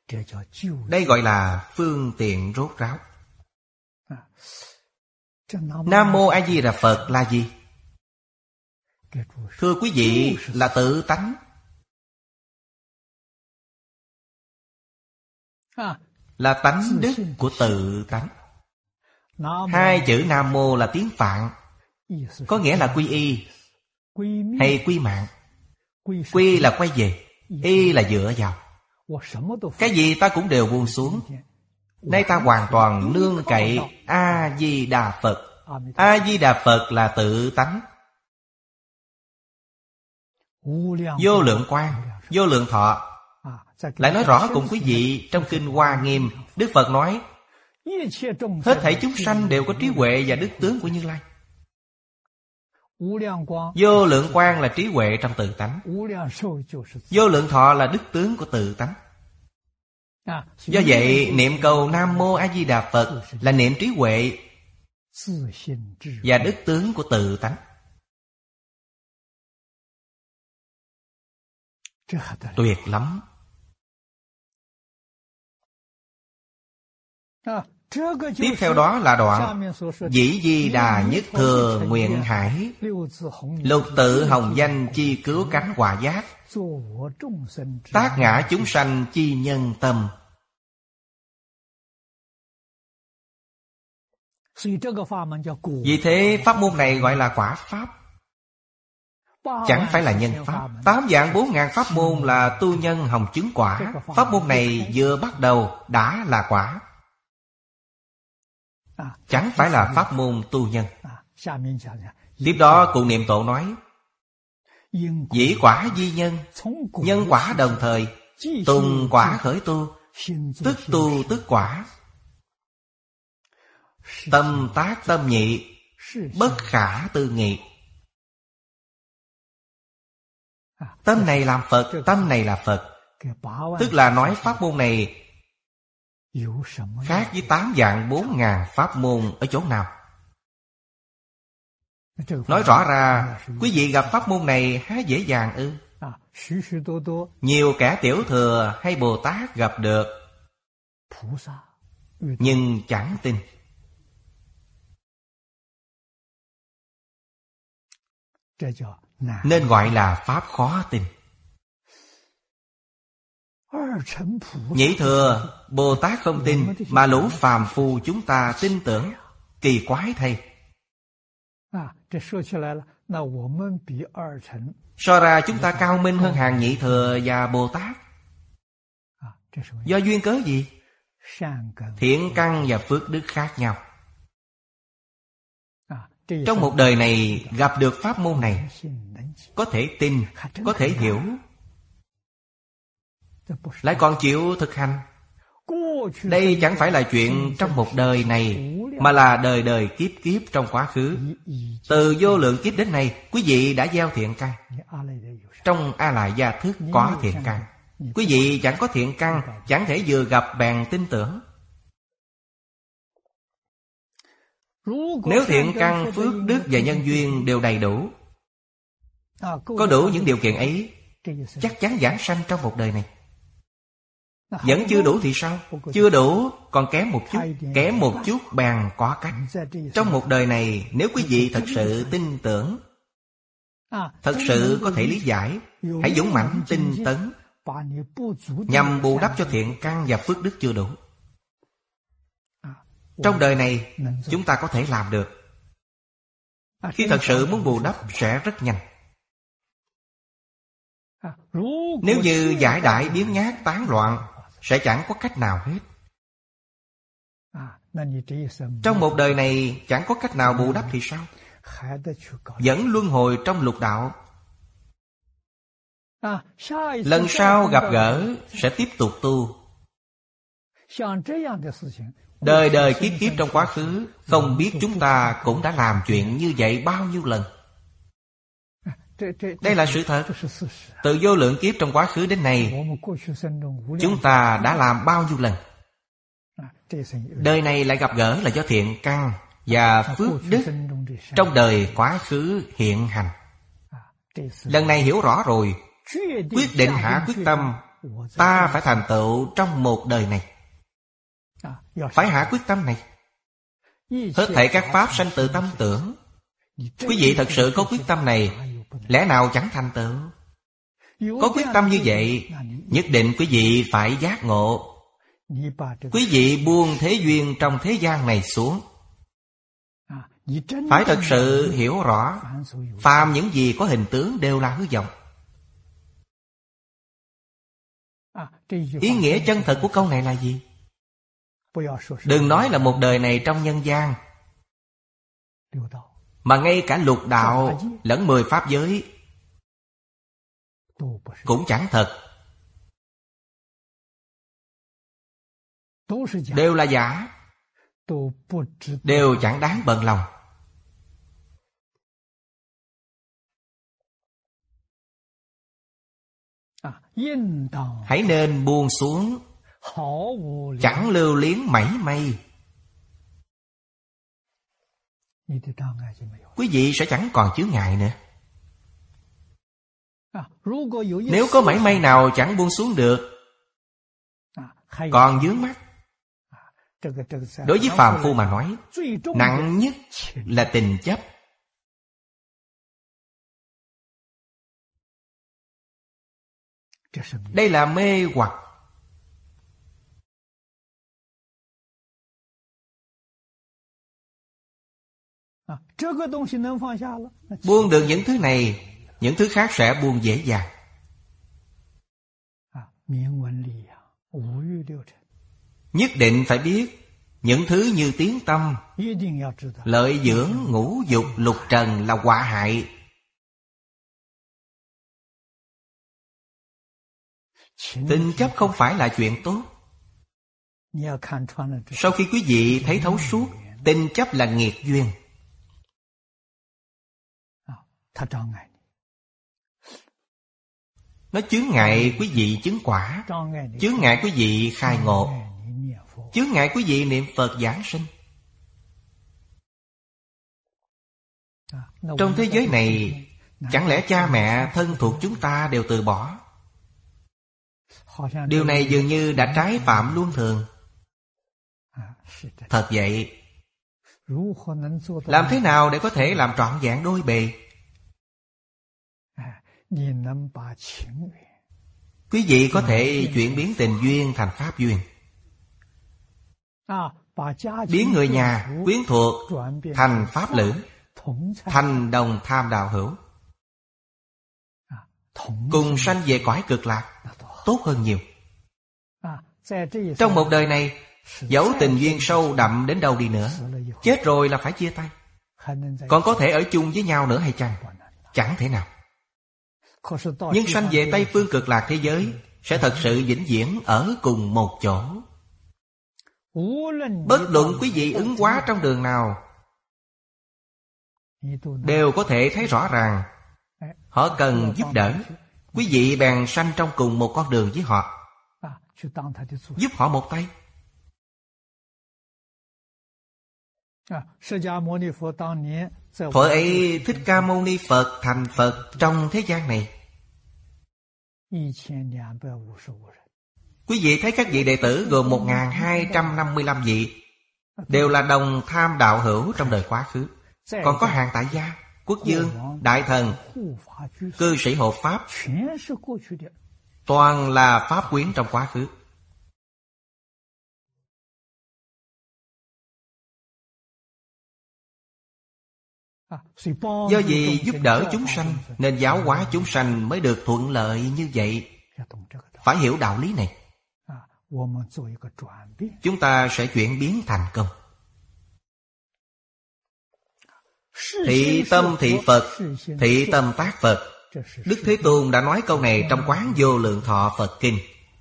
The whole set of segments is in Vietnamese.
Đây gọi là phương tiện rốt ráo. Nam Mô A Di Đà Phật là gì? Thưa quý vị, là tự tánh. Là tánh đức của tự tánh. Hai chữ Nam Mô là tiếng Phạn, có nghĩa là quy y hay quy mạng. Quy là quay về, y là dựa vào. Cái gì ta cũng đều buông xuống. Nay ta hoàn toàn nương cậy A Di Đà Phật. A Di Đà Phật là tự tánh. Vô lượng quang, vô lượng thọ. Lại nói rõ cùng quý vị, trong Kinh Hoa Nghiêm, Đức Phật nói hết thảy chúng sanh đều có trí huệ và đức tướng của Như Lai. Vô lượng quang là trí huệ trong tự tánh. Vô lượng thọ là đức tướng của tự tánh. Do vậy, niệm câu Nam Mô A Di Đà Phật là niệm trí huệ và đức tướng của tự tánh. Tuyệt lắm. Tiếp theo đó là đoạn Dĩ Di Đà Nhất Thừa Nguyện Hải, Lục Tự Hồng Danh Chi Cứu Cánh Hòa Giác, Tác Ngã Chúng Sanh Chi Nhân Tâm. Vì thế pháp môn này gọi là quả pháp, chẳng phải là nhân pháp. 8 vạn 4 ngàn pháp môn là tu nhân hồng chứng quả. Pháp môn này vừa bắt đầu đã là quả, chẳng phải là pháp môn tu nhân. Tiếp đó cụ Niệm Tổ nói dĩ quả di nhân, nhân quả đồng thời, tùng quả khởi tu, tức tu tức quả. Tâm tác tâm nhị, bất khả tư nghị. Tâm này làm Phật, tâm này là Phật. Tức là nói pháp môn này khác với 8 vạn 4 ngàn pháp môn ở chỗ nào? Nói rõ ra, quý vị gặp pháp môn này há dễ dàng ư? Nhiều kẻ tiểu thừa hay Bồ Tát gặp được, nhưng chẳng tin. Nên gọi là pháp khó tin. Nhị thừa, Bồ Tát không tin, mà lũ phàm phu chúng ta tin tưởng. Kỳ quái thay. So ra chúng ta cao minh hơn hàng nhị thừa và Bồ Tát. Do duyên cớ gì? Thiện căn và phước đức khác nhau. Trong một đời này gặp được pháp môn này, có thể tin, có thể hiểu, lại còn chịu thực hành. Đây chẳng phải là chuyện trong một đời này, mà là đời đời kiếp kiếp trong quá khứ. Từ vô lượng kiếp đến nay, quý vị đã gieo thiện căn. Trong A Lại Gia Thức có thiện căn. Quý vị chẳng có thiện căn, chẳng thể vừa gặp bèn tin tưởng. Nếu thiện căn, phước đức và nhân duyên đều đầy đủ, có đủ những điều kiện ấy, chắc chắn giảng sanh trong một đời này. Vẫn chưa đủ thì sao? Chưa đủ, còn kém một chút. Kém một chút bèn có cách. Trong một đời này, nếu quý vị thật sự tin tưởng, thật sự có thể lý giải, hãy dũng mãnh tinh tấn, nhằm bù đắp cho thiện căn và phước đức chưa đủ. Trong đời này, chúng ta có thể làm được. Khi thật sự muốn bù đắp sẽ rất nhanh. Nếu như giải đãi biếng nhác tán loạn, sẽ chẳng có cách nào hết. Trong một đời này chẳng có cách nào bù đắp thì sao? Vẫn luân hồi trong lục đạo. Lần sau gặp gỡ sẽ tiếp tục tu. Đời đời kiếp kiếp trong quá khứ, không biết chúng ta cũng đã làm chuyện như vậy bao nhiêu lần. Đây là sự thật. Từ vô lượng kiếp trong quá khứ đến nay, chúng ta đã làm bao nhiêu lần. Đời này lại gặp gỡ là do thiện căn và phước đức trong đời quá khứ hiện hành. Lần này hiểu rõ rồi, quyết định hạ quyết tâm ta phải thành tựu trong một đời này. Phải hạ quyết tâm này. Hết thảy các pháp sanh từ tâm tưởng. Quý vị thật sự có quyết tâm này, lẽ nào chẳng thành tựu? Có quyết tâm như vậy, nhất định quý vị phải giác ngộ. Quý vị buông thế duyên trong thế gian này xuống. Phải thật sự hiểu rõ, phàm những gì có hình tướng đều là hư vọng. Ý nghĩa chân thật của câu này là gì? Đừng nói là một đời này trong nhân gian, mà ngay cả lục đạo lẫn 10 pháp giới cũng chẳng thật, đều là giả, đều chẳng đáng bận lòng. Hãy nên buông xuống, chẳng lưu luyến mảy may. Quý vị sẽ chẳng còn chướng ngại nữa. Nếu có mảy may nào chẳng buông xuống được, còn vướng mắc, đối với phàm phu mà nói, nặng nhất là tình chấp. Đây là mê hoặc. Buông được những thứ này, những thứ khác sẽ buông dễ dàng. Nhất định phải biết những thứ như tiếng tâm, lợi dưỡng, ngũ dục, lục trần là họa hại. Tình chấp không phải là chuyện tốt. Sau khi quý vị thấy thấu suốt, tình chấp là nghiệt duyên. Nó chướng ngại quý vị chứng quả, chướng ngại quý vị khai ngộ, chướng ngại quý vị niệm Phật giảng sinh. Trong thế giới này, chẳng lẽ cha mẹ thân thuộc chúng ta đều từ bỏ? Điều này dường như đã trái phạm luân thường. Thật vậy, làm thế nào để có thể làm trọn vẹn đôi bề? Quý vị có thể chuyển biến tình duyên thành pháp duyên, biến người nhà, quyến thuộc thành pháp lữ, thành đồng tham đạo hữu, cùng sanh về cõi cực lạc, tốt hơn nhiều. Trong một đời này, dẫu tình duyên sâu đậm đến đâu đi nữa, chết rồi là phải chia tay. Còn có thể ở chung với nhau nữa hay chăng? Chẳng thể nào. Nhưng sanh về Tây Phương cực lạc thế giới sẽ thật sự vĩnh viễn ở cùng một chỗ. Bất luận quý vị ứng hóa trong đường nào, đều có thể thấy rõ ràng họ cần giúp đỡ. Quý vị bèn sanh trong cùng một con đường với họ, giúp họ một tay. Thuở ấy Thích Ca Mâu Ni Phật thành Phật trong thế gian này. Quý vị thấy các vị đệ tử gồm 1255 vị, đều là đồng tham đạo hữu trong đời quá khứ. Còn có hàng tại gia, quốc vương, đại thần, cư sĩ hộ pháp, toàn là pháp quyến trong quá khứ. Do vì giúp đỡ chúng sanh nên giáo hóa chúng sanh mới được thuận lợi như vậy. Phải hiểu đạo lý này, chúng ta sẽ chuyển biến thành công. Thị tâm thị Phật, thị tâm tác Phật. Đức Thế Tôn đã nói câu này trong Quán Vô Lượng Thọ Phật Kinh.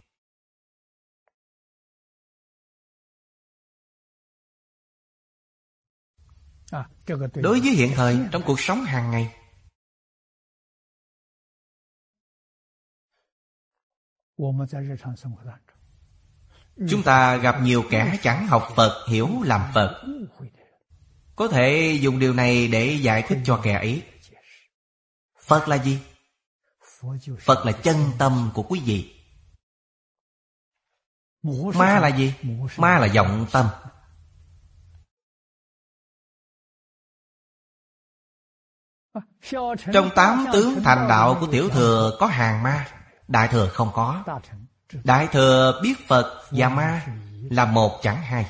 Đối với hiện thời, trong cuộc sống hàng ngày, chúng ta gặp nhiều kẻ chẳng học Phật, hiểu làm Phật. Có thể dùng điều này để giải thích cho kẻ ấy. Phật là gì? Phật là chân tâm của quý vị. Ma là gì? Ma là vọng tâm. Trong 8 tướng thành đạo của tiểu thừa có hàng ma, đại thừa không có. Đại thừa biết Phật và ma là một chẳng hai.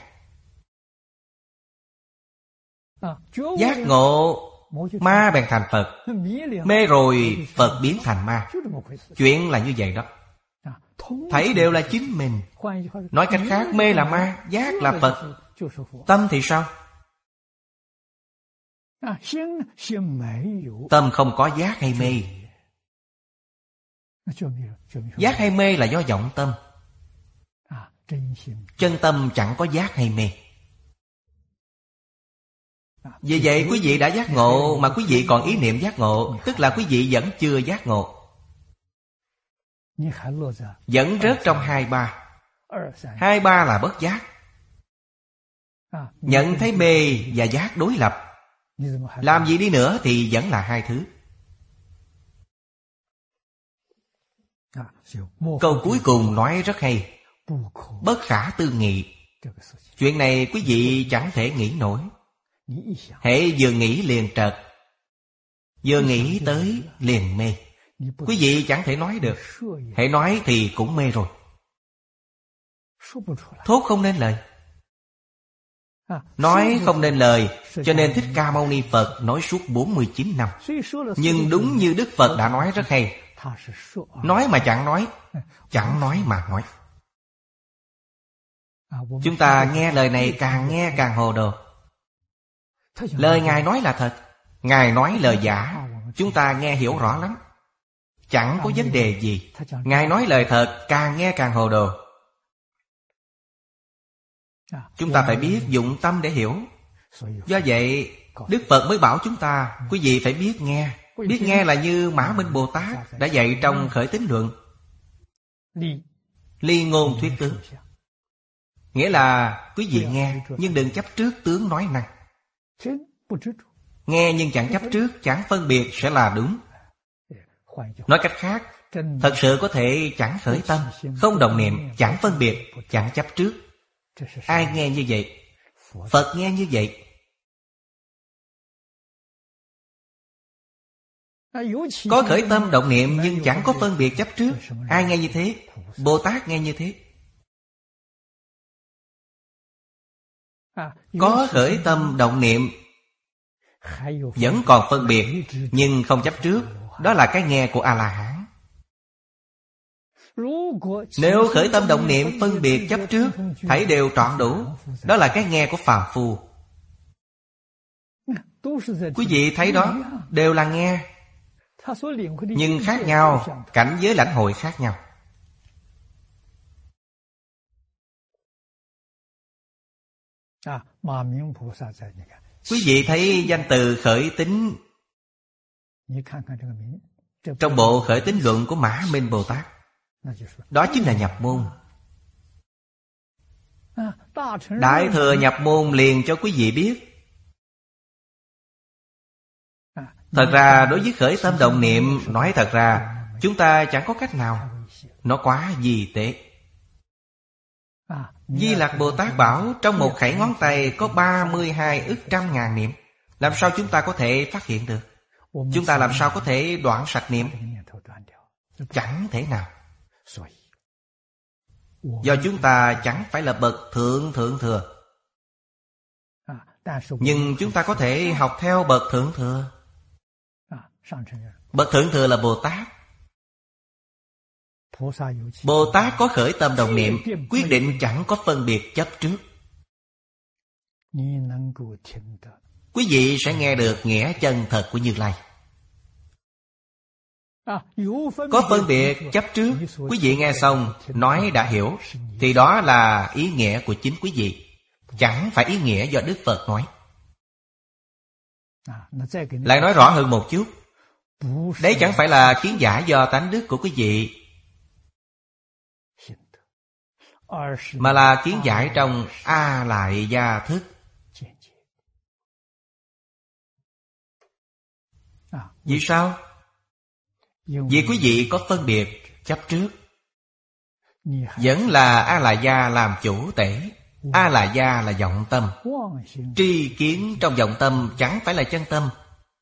Giác ngộ, ma bèn thành Phật. Mê rồi, Phật biến thành ma. Chuyện là như vậy đó. Thảy đều là chính mình. Nói cách khác, mê là ma, giác là Phật. Tâm thì sao? Tâm không có giác hay mê. Giác hay mê là do vọng tâm. Chân tâm chẳng có giác hay mê. Vì vậy quý vị đã giác ngộ mà quý vị còn ý niệm giác ngộ, tức là quý vị vẫn chưa giác ngộ, vẫn rớt trong 2-3. 2-3 là bất giác. Nhận thấy mê và giác đối lập. Làm gì đi nữa thì vẫn là hai thứ. Câu cuối cùng nói rất hay: bất khả tư nghị. Chuyện này quý vị chẳng thể nghĩ nổi. Hễ vừa nghĩ liền trật, vừa nghĩ tới liền mê. Quý vị chẳng thể nói được. Hễ nói thì cũng mê rồi, thốt không nên lời. Nói không nên lời, cho nên Thích Ca Mâu Ni Phật nói suốt 49 năm. Nhưng đúng như Đức Phật đã nói rất hay: nói mà chẳng nói, chẳng nói mà nói. Chúng ta nghe lời này càng nghe càng hồ đồ. Lời Ngài nói là thật, Ngài nói lời giả, chúng ta nghe hiểu rõ lắm, chẳng có vấn đề gì. Ngài nói lời thật, càng nghe càng hồ đồ. Chúng ta phải biết dụng tâm để hiểu. Do vậy Đức Phật mới bảo chúng ta, quý vị phải biết nghe. Biết nghe là như Mã Minh Bồ Tát đã dạy trong Khởi Tín Luận: ly ngôn thuyết tướng. Nghĩa là quý vị nghe nhưng đừng chấp trước tướng nói năng. Nghe nhưng chẳng chấp trước, chẳng phân biệt sẽ là đúng. Nói cách khác, thật sự có thể chẳng khởi tâm, không động niệm, chẳng phân biệt, chẳng chấp trước. Ai nghe như vậy? Phật nghe như vậy. Có khởi tâm động niệm nhưng chẳng có phân biệt chấp trước. Ai nghe như thế? Bồ Tát nghe như thế. Có khởi tâm động niệm vẫn còn phân biệt nhưng không chấp trước, đó là cái nghe của A-la-hán. Nếu khởi tâm động niệm phân biệt chấp trước, thảy đều trọn đủ, đó là cái nghe của phàm phu. Quý vị thấy đó, đều là nghe, nhưng khác nhau, cảnh giới lãnh hội khác nhau. Quý vị thấy danh từ khởi tín trong bộ Khởi Tín Luận của Mã Minh Bồ Tát, đó chính là nhập môn. Đại thừa nhập môn liền cho quý vị biết. Thật ra đối với khởi tâm động niệm, nói thật ra chúng ta chẳng có cách nào, nó quá vi tế. Di Lặc Bồ Tát bảo trong một khẩy ngón tay có 32 ức trăm ngàn niệm. Làm sao chúng ta có thể phát hiện được? Chúng ta làm sao có thể đoạn sạch niệm? Chẳng thể nào. Do chúng ta chẳng phải là bậc thượng thừa, nhưng chúng ta có thể học theo bậc thượng thừa. Bậc thượng thừa là Bồ Tát. Bồ Tát có khởi tâm động niệm, quyết định chẳng có phân biệt chấp trước. Quý vị sẽ nghe được nghĩa chân thật của Như Lai. Có phân biệt chấp trước, quý vị nghe xong nói đã hiểu, thì đó là ý nghĩa của chính quý vị, chẳng phải ý nghĩa do Đức Phật nói. Lại nói rõ hơn một chút, đấy chẳng phải là kiến giải do tánh đức của quý vị, mà là kiến giải trong A Lại Gia Thức. Vì sao? Vì quý vị có phân biệt chấp trước. vẫn là A-la-gia làm chủ tể. A-la-gia là vọng tâm. Tri kiến trong vọng tâm chẳng phải là chân tâm,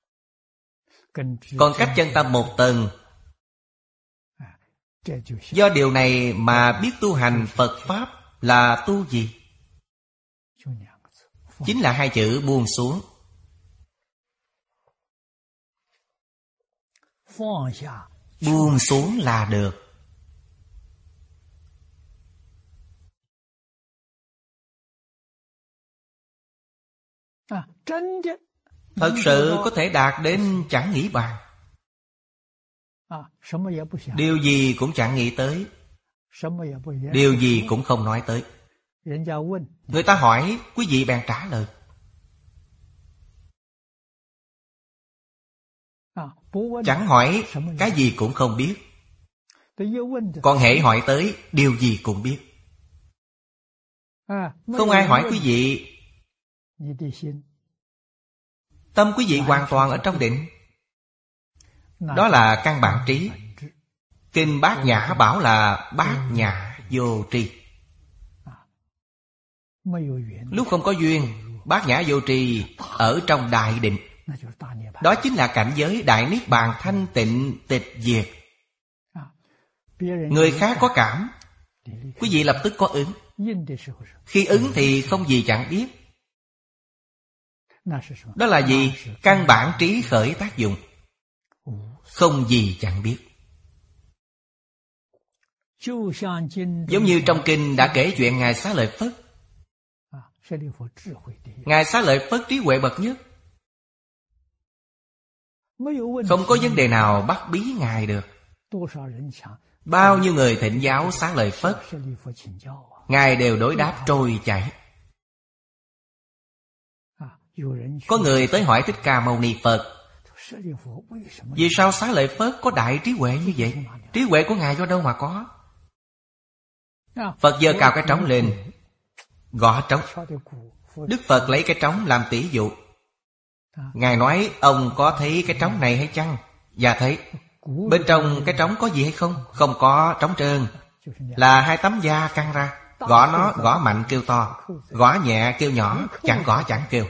còn cách chân tâm một tầng. Do điều này mà biết tu hành Phật Pháp là tu gì? Chính là hai chữ buông xuống. Buông xuống là được. Thật sự có thể đạt đến chẳng nghĩ bàn. Điều gì cũng chẳng nghĩ tới, điều gì cũng không nói tới. Người ta hỏi, quý vị bèn trả lời. Chẳng hỏi, cái gì cũng không biết. Còn hễ hỏi tới, điều gì cũng biết. Không ai hỏi quý vị, tâm quý vị hoàn toàn ở trong định. Đó là căn bản trí. Kinh Bát Nhã bảo là bát nhã vô tri. Lúc không có duyên, bát nhã vô tri ở trong đại định. Đó chính là cảnh giới đại niết bàn thanh tịnh tịch diệt. Người khác có cảm, quý vị lập tức có ứng. Khi ứng thì không gì chẳng biết. Đó là gì? Căn bản trí khởi tác dụng. Không gì chẳng biết. Giống như trong kinh đã kể chuyện Ngài Xá Lợi Phất. Ngài Xá Lợi Phất trí huệ bậc nhất, không có vấn đề nào bắt bí Ngài được. Bao nhiêu người thỉnh giáo Xá Lợi Phất, Ngài đều đối đáp trôi chảy. Có người tới hỏi Thích Ca Mâu Ni Phật, vì sao Xá Lợi Phất có đại trí huệ như vậy? Trí huệ của Ngài do đâu mà có? Phật giơ cao cái trống lên, gõ trống. Đức Phật lấy cái trống làm tỷ dụ. Ngài nói, ông có thấy cái trống này hay chăng? Dạ thấy. Bên trong cái trống có gì hay không? Không có, trống trơn. Là hai tấm da căng ra. Gõ nó, gõ mạnh kêu to, gõ nhẹ kêu nhỏ, chẳng gõ chẳng kêu.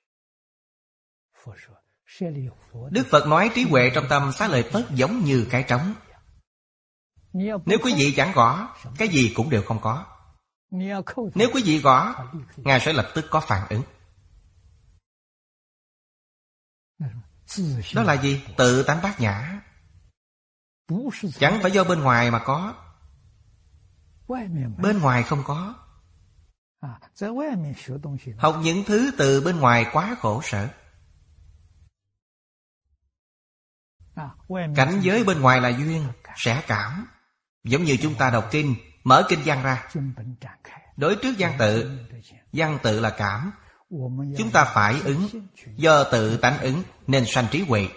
Đức Phật nói trí huệ trong tâm Xá Lợi Phất giống như cái trống. Nếu quý vị chẳng gõ, cái gì cũng đều không có. Nếu quý vị gõ, Ngài sẽ lập tức có phản ứng. Đó là gì? Tự tánh bát nhã. Chẳng phải do bên ngoài mà có. Bên ngoài không có. Học những thứ từ bên ngoài quá khổ sở. Cảnh giới bên ngoài là duyên, sẽ cảm. Giống như chúng ta đọc kinh, mở kinh văn ra. Đối trước văn tự là cảm. Chúng ta phải ứng. Do tự tánh ứng nên sanh trí huệ.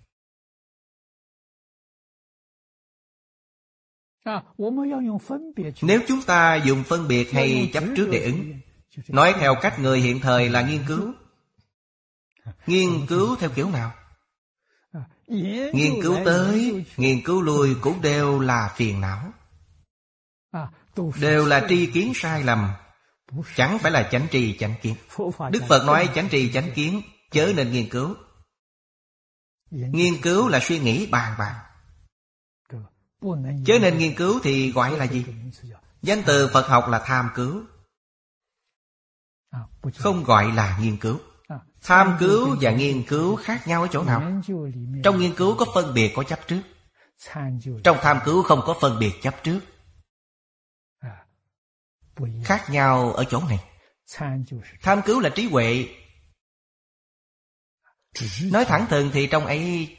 Nếu chúng ta dùng phân biệt hay chấp trước để ứng, nói theo cách người hiện thời là nghiên cứu. Nghiên cứu theo kiểu nào? Nghiên cứu tới, nghiên cứu lui cũng đều là phiền não. Đều là tri kiến sai lầm, chẳng phải là chánh tri chánh kiến. Đức Phật nói chánh tri chánh kiến, chớ nên nghiên cứu. Nghiên cứu là suy nghĩ bàn bạc. Chớ nên nghiên cứu thì gọi là gì? Danh từ Phật học là tham cứu, không gọi là nghiên cứu. Tham cứu và nghiên cứu khác nhau ở chỗ nào? Trong nghiên cứu có phân biệt, có chấp trước. Trong tham cứu không có phân biệt chấp trước. Khác nhau ở chỗ này. Tham cứu là trí huệ. Nói thẳng thừng thì trong ấy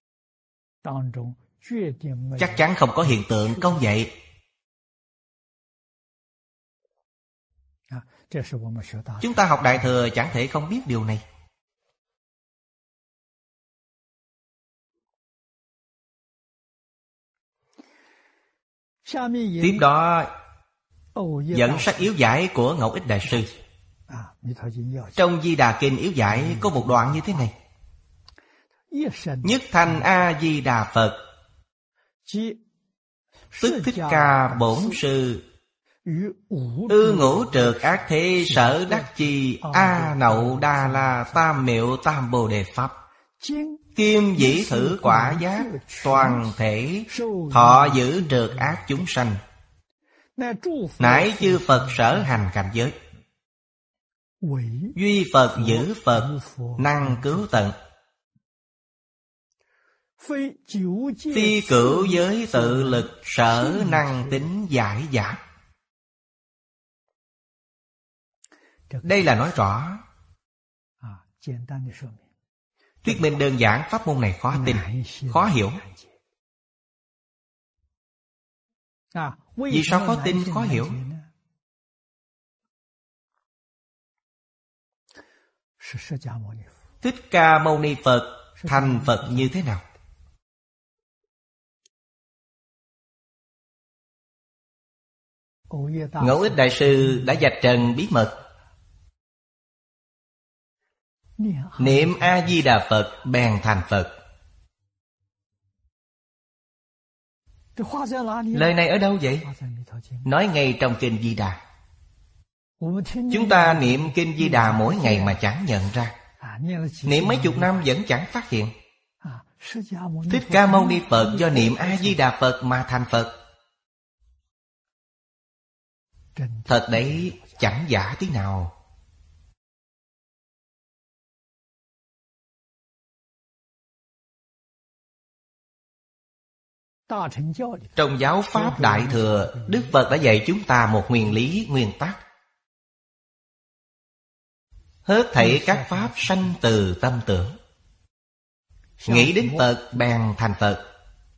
chắc chắn không có hiện tượng câu vậy. Chúng ta học Đại Thừa chẳng thể không biết điều này. Tiếp đó dẫn sách yếu giải của Ngẫu Ích Đại Sư. Trong Di Đà Kinh yếu giải có một đoạn như thế này: Nhất thanh A Di Đà Phật, Tức Thích Ca Bổn Sư ư ngũ trượt ác thế sở đắc chi A Nậu Đa La Tam Miệu Tam Bồ Đề Pháp kim dĩ thử quả giác toàn thể thọ giữ trượt ác chúng sanh nãi chư Phật sở hành cảnh giới duy Phật giữ Phật năng cứu tận phi cửu giới tự lực sở năng tính giải giả. Đây là nói rõ. Thuyết minh đơn giản pháp môn này khó tin, khó hiểu. Vì sao khó tin, khó hiểu? Thích Ca Mâu Ni Phật thành Phật như thế nào? Ngẫu Ích Đại Sư đã vạch trần bí mật. Niệm A-di-đà Phật bèn thành Phật. Lời này ở đâu vậy? Nói ngay trong Kinh Di Đà. Chúng ta niệm Kinh Di Đà mỗi ngày mà chẳng nhận ra. Niệm mấy chục năm vẫn chẳng phát hiện. Thích Ca Mâu Ni Phật do niệm A-di-đà Phật mà thành Phật. Thật đấy, chẳng giả tí nào. Trong giáo pháp Đại Thừa, Đức Phật đã dạy chúng ta một nguyên lý, nguyên tắc. Hết thảy các pháp sanh từ tâm tưởng. Nghĩ đến Phật bèn thành Phật.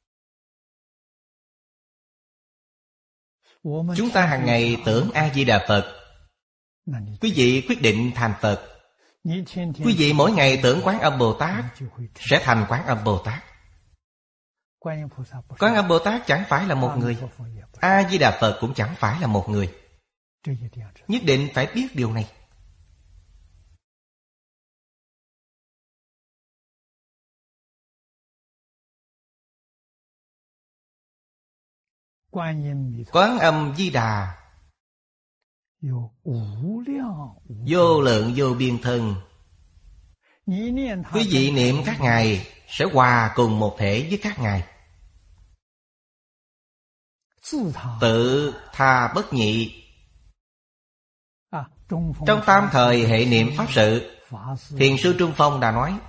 Chúng ta hàng ngày tưởng A-di-đà Phật. Quý vị quyết định thành Phật. Quý vị mỗi ngày tưởng Quán Âm Bồ Tát sẽ thành Quán Âm Bồ Tát. Quán Âm Bồ Tát chẳng phải là một người, A-di-đà Phật cũng chẳng phải là một người. Nhất định phải biết điều này. Quán Âm Di Đà vô lượng vô biên thân. Quý vị niệm các ngài sẽ hòa cùng một thể với các ngài. Tự tha bất nhị. Trong tam thời hệ niệm pháp sự, Thiền sư Trung Phong đã nói: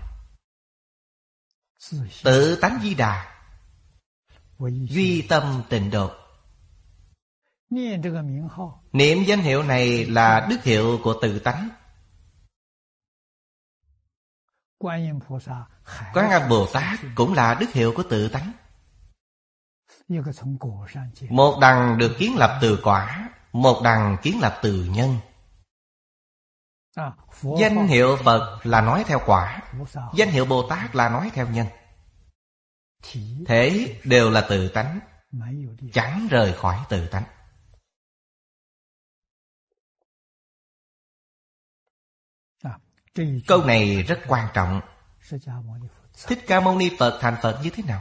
tự tánh Di Đà, duy tâm tịnh độ. Niệm danh hiệu này là đức hiệu của tự tánh. Quán Âm Bồ Tát cũng là đức hiệu của tự tánh. Một đằng được kiến lập từ quả, một đằng kiến lập từ nhân. Danh hiệu Phật là nói theo quả, danh hiệu Bồ Tát là nói theo nhân. Thế đều là tự tánh, chẳng rời khỏi tự tánh. Câu này rất quan trọng. Thích Ca Mâu Ni Phật thành Phật như thế nào?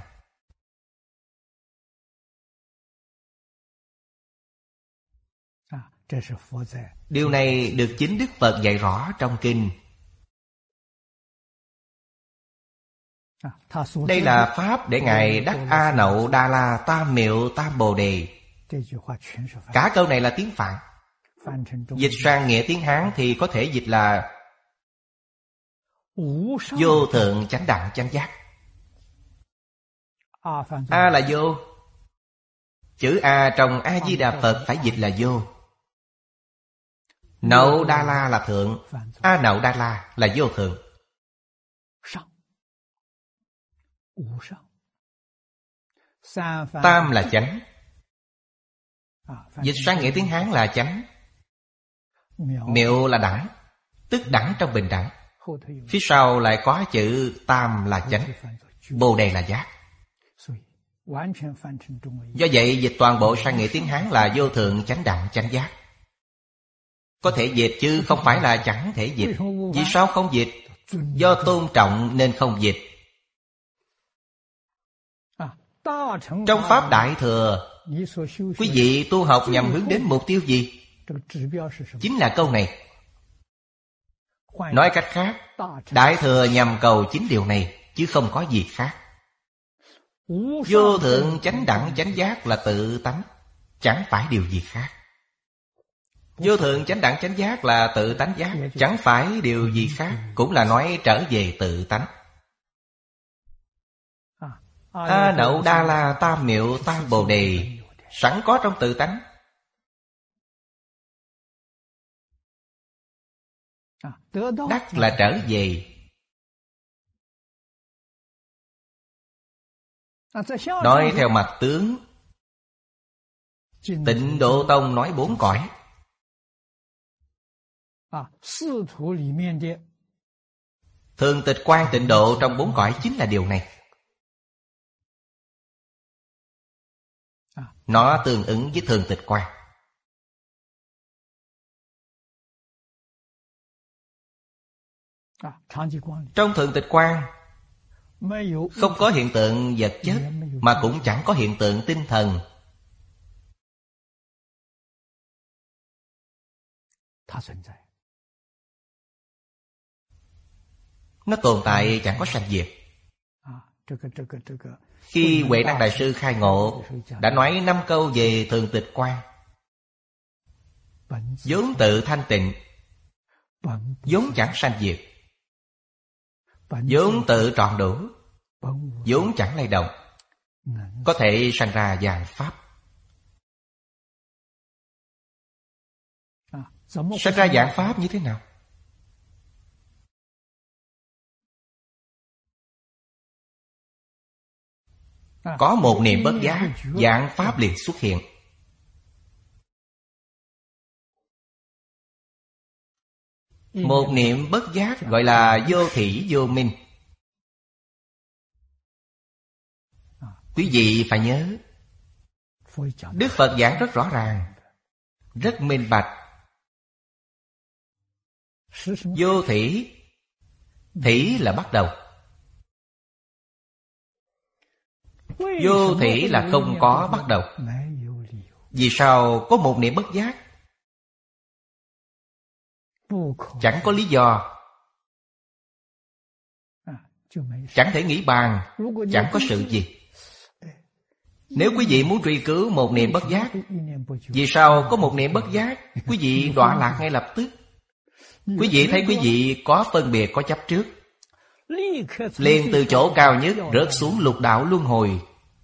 Điều này được chính Đức Phật dạy rõ trong kinh. Đây là pháp để Ngài đắc A Nậu Đa La Tam Miệu Tam Bồ Đề. Cả câu này là tiếng Phạn. Dịch sang nghĩa tiếng Hán thì có thể dịch là vô thượng chánh đẳng chánh giác. A là vô. Chữ A trong A-di-đà Phật phải dịch là vô. Nậu Đa La là thượng, A Nậu Đa La là vô thượng. Tam là chánh. Dịch sang nghĩa tiếng Hán là chánh. Miệu là đẳng, tức đẳng trong bình đẳng. Phía sau lại có chữ tam là chánh, Bồ Đề là giác. Do vậy dịch toàn bộ sang nghĩa tiếng Hán là vô thượng chánh đẳng chánh giác. Có thể dịch chứ không phải là chẳng thể dịch. Vì sao không dịch? Do tôn trọng nên không dịch. Trong pháp Đại Thừa, Quý vị tu học nhằm hướng đến mục tiêu gì? Chính là câu này. Nói cách khác, Đại Thừa nhằm cầu chính điều này, chứ không có gì khác. Vô thượng chánh đẳng chánh giác là tự tánh, chẳng phải điều gì khác. Vô thượng chánh đẳng chánh giác là tự tánh giác, chẳng phải điều gì khác, cũng là nói trở về tự tánh. A Nậu Đa La Tam Miệu Tam Bồ Đề sẵn có trong tự tánh. Đắc là trở về. Nói theo mặt tướng, Tịnh Độ Tông nói 4 cõi. Thường tịch quan tịnh độ trong 4 cõi chính là điều này. Nó tương ứng với thường tịch quan. Trong thường tịch quan không có hiện tượng vật chất, mà cũng chẳng có hiện tượng tinh thần. Nó tồn tại chẳng có sanh diệt. Khi Huệ Năng Đại Sư khai ngộ, đã nói 5 câu về thường tịch quan. Vốn tự thanh tịnh, vốn chẳng sanh diệt, vốn tự trọn đủ, vốn chẳng lay động, có thể sanh ra vạn pháp. Sanh ra vạn pháp như thế nào? Có một niệm bất giác, vạn pháp liền xuất hiện. Một niệm bất giác gọi là vô thỉ vô minh. Quý vị phải nhớ, Đức Phật giảng rất rõ ràng, rất minh bạch. Vô thỉ, thỉ là bắt đầu. Vô thỉ là không có bắt đầu. Vì sao có một niệm bất giác? Chẳng có lý do, chẳng thể nghĩ bàn, chẳng có sự gì. Nếu quý vị muốn truy cứu một niệm bất giác, vì sao có một niệm bất giác, quý vị đọa lạc ngay lập tức. Quý vị thấy quý vị có phân biệt, có chấp trước, liền từ chỗ cao nhất rớt xuống lục đạo luân hồi.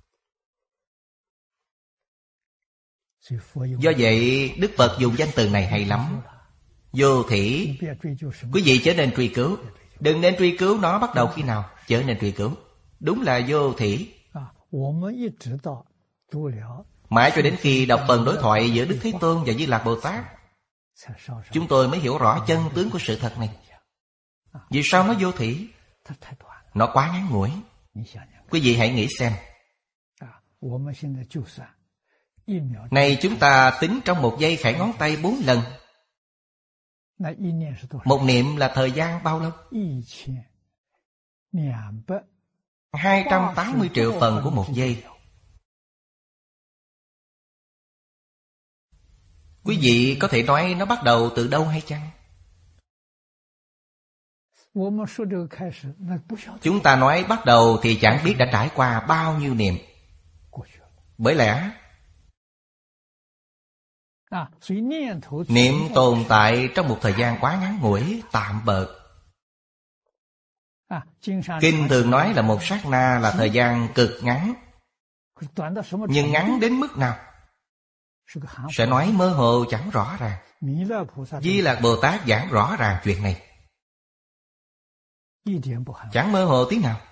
Do vậy Đức Phật dùng danh từ này hay lắm. Vô thỉ. Quý vị chớ nên truy cứu. Đừng nên truy cứu nó bắt đầu khi nào, chớ nên truy cứu. Đúng là vô thỉ. Mãi cho đến khi đọc phần đối thoại giữa Đức Thế Tôn và Di Lạc Bồ Tát, chúng tôi mới hiểu rõ chân tướng của sự thật này. Vì sao nó vô thỉ? Nó quá ngắn ngủi. Quý vị hãy nghĩ xem. Này chúng ta tính trong một giây khảy ngón tay 4 lần. Một niệm là thời gian bao lâu? 280 triệu phần của một giây. Quý vị có thể nói nó bắt đầu từ đâu hay chăng? Chúng ta nói bắt đầu thì chẳng biết đã trải qua bao nhiêu niệm. Bởi lẽ niệm tồn tại trong một thời gian quá ngắn ngủi, tạm bợ. Kinh thường nói là một sát na là thời gian cực ngắn. Nhưng ngắn đến mức nào? Sẽ nói mơ hồ chẳng rõ ràng. Di Lạc Bồ Tát giảng rõ ràng chuyện này, chẳng mơ hồ tí nào.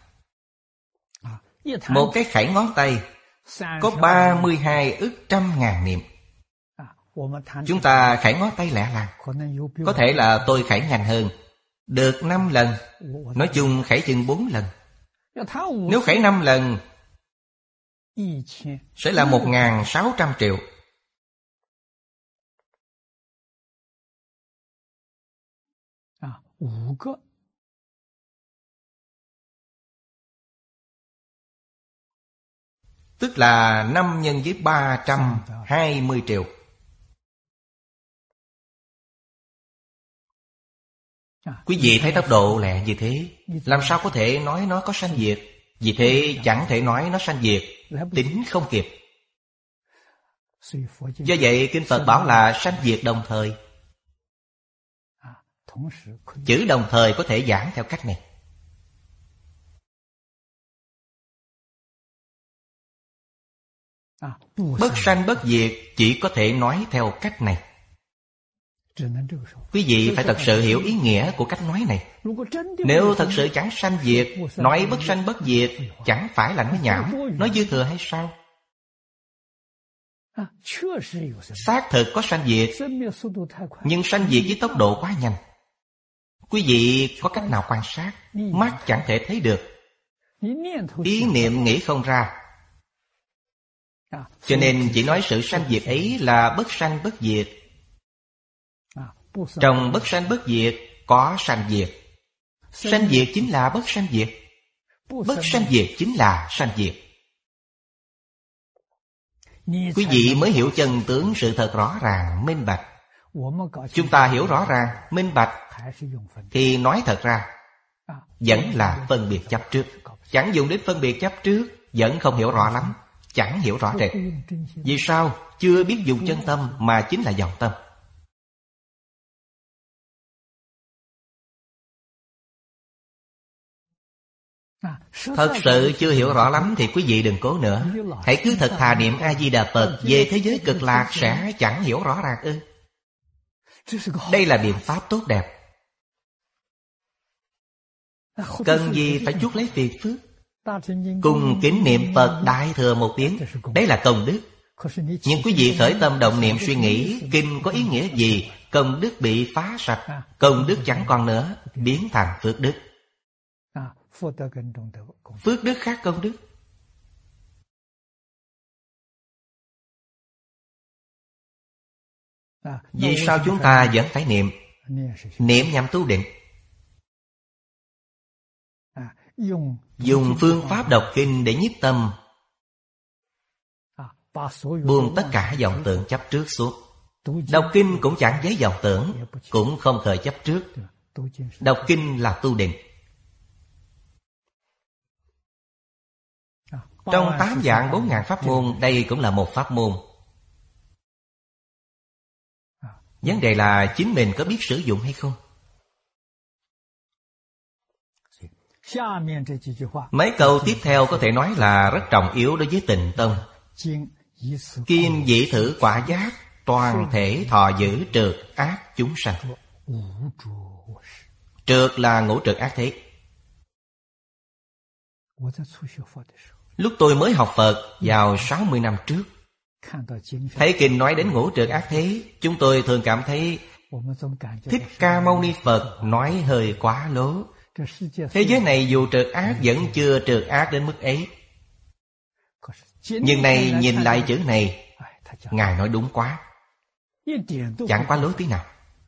Một cái khảy ngón tay có 32 ức trăm ngàn niệm. Chúng ta khảy ngón tay lẹ làng. Có thể là tôi khảy nhanh hơn, được 5 lần. Nói chung khảy chừng 4 lần. Nếu khảy 5 lần sẽ là 1.600 triệu. Tức là 5 nhân với 320 triệu. Quý vị thấy tốc độ lẹ như thế, làm sao có thể nói nó có sanh diệt? Vì thế chẳng thể nói nó sanh diệt, tính không kịp. Do vậy Kinh Phật bảo là sanh diệt đồng thời. Chữ đồng thời có thể giảng theo cách này. Bất sanh bất diệt chỉ có thể nói theo cách này. Quý vị phải thật sự hiểu ý nghĩa của cách nói này. Nếu thật sự chẳng sanh diệt, nói bất sanh bất diệt, chẳng phải là nói nhảm, nói dư thừa hay sao? Xác thực có sanh diệt, nhưng sanh diệt với tốc độ quá nhanh. Quý vị có cách nào quan sát? Mắt chẳng thể thấy được, ý niệm nghĩ không ra. Cho nên chỉ nói sự sanh diệt ấy là bất sanh bất diệt. Trong bất sanh bất diệt có sanh diệt. Sanh diệt chính là bất sanh diệt. Bất sanh diệt chính là sanh diệt. Quý vị mới hiểu chân tướng sự thật rõ ràng, minh bạch. Chúng ta hiểu rõ ràng, minh bạch thì nói thật ra vẫn là phân biệt chấp trước. Chẳng dùng đến phân biệt chấp trước, vẫn không hiểu rõ lắm, chẳng hiểu rõ rệt. Vì sao? Chưa biết dùng chân tâm mà chính là vọng tâm. Thật sự chưa hiểu rõ lắm thì quý vị đừng cố nữa. Hãy cứ thật thà niệm A-di-đà Phật, về thế giới cực lạc sẽ chẳng hiểu rõ ràng ư? Đây là biện pháp tốt đẹp. Cần gì phải chuốc lấy phiền phước? Cùng kính niệm Phật Đại Thừa một tiếng, đấy là công đức. Nhưng quý vị khởi tâm động niệm suy nghĩ kinh có ý nghĩa gì? Công đức bị phá sạch, công đức chẳng còn nữa, biến thành phước đức. Phước đức khác công đức. Vì sao chúng ta vẫn phải niệm? Niệm nhằm tu định. Dùng phương pháp đọc kinh để nhiếp tâm, buông tất cả vọng tưởng chấp trước suốt. Đọc kinh cũng chẳng giấy vọng tưởng, cũng không khởi chấp trước. Đọc kinh là tu định. Trong 8 vạn 4.000 pháp môn, đây cũng là một pháp môn. Vấn đề là chính mình có biết sử dụng hay không? Mấy câu tiếp theo có thể nói là rất trọng yếu đối với Tịnh Tông. Kim dĩ thử quả giác, toàn thể thọ giữ trượt ác chúng sanh. Trượt là ngũ trượt ác thế. Lúc tôi mới học Phật vào 60 năm trước, thấy kinh nói đến ngũ trượt ác thế, chúng tôi thường cảm thấy Thích Ca Mâu Ni Phật nói hơi quá lố. Thế giới này dù trượt ác vẫn chưa trượt ác đến mức ấy. Nhưng này nhìn lại chữ này, Ngài nói đúng quá, chẳng quá lố tí nào.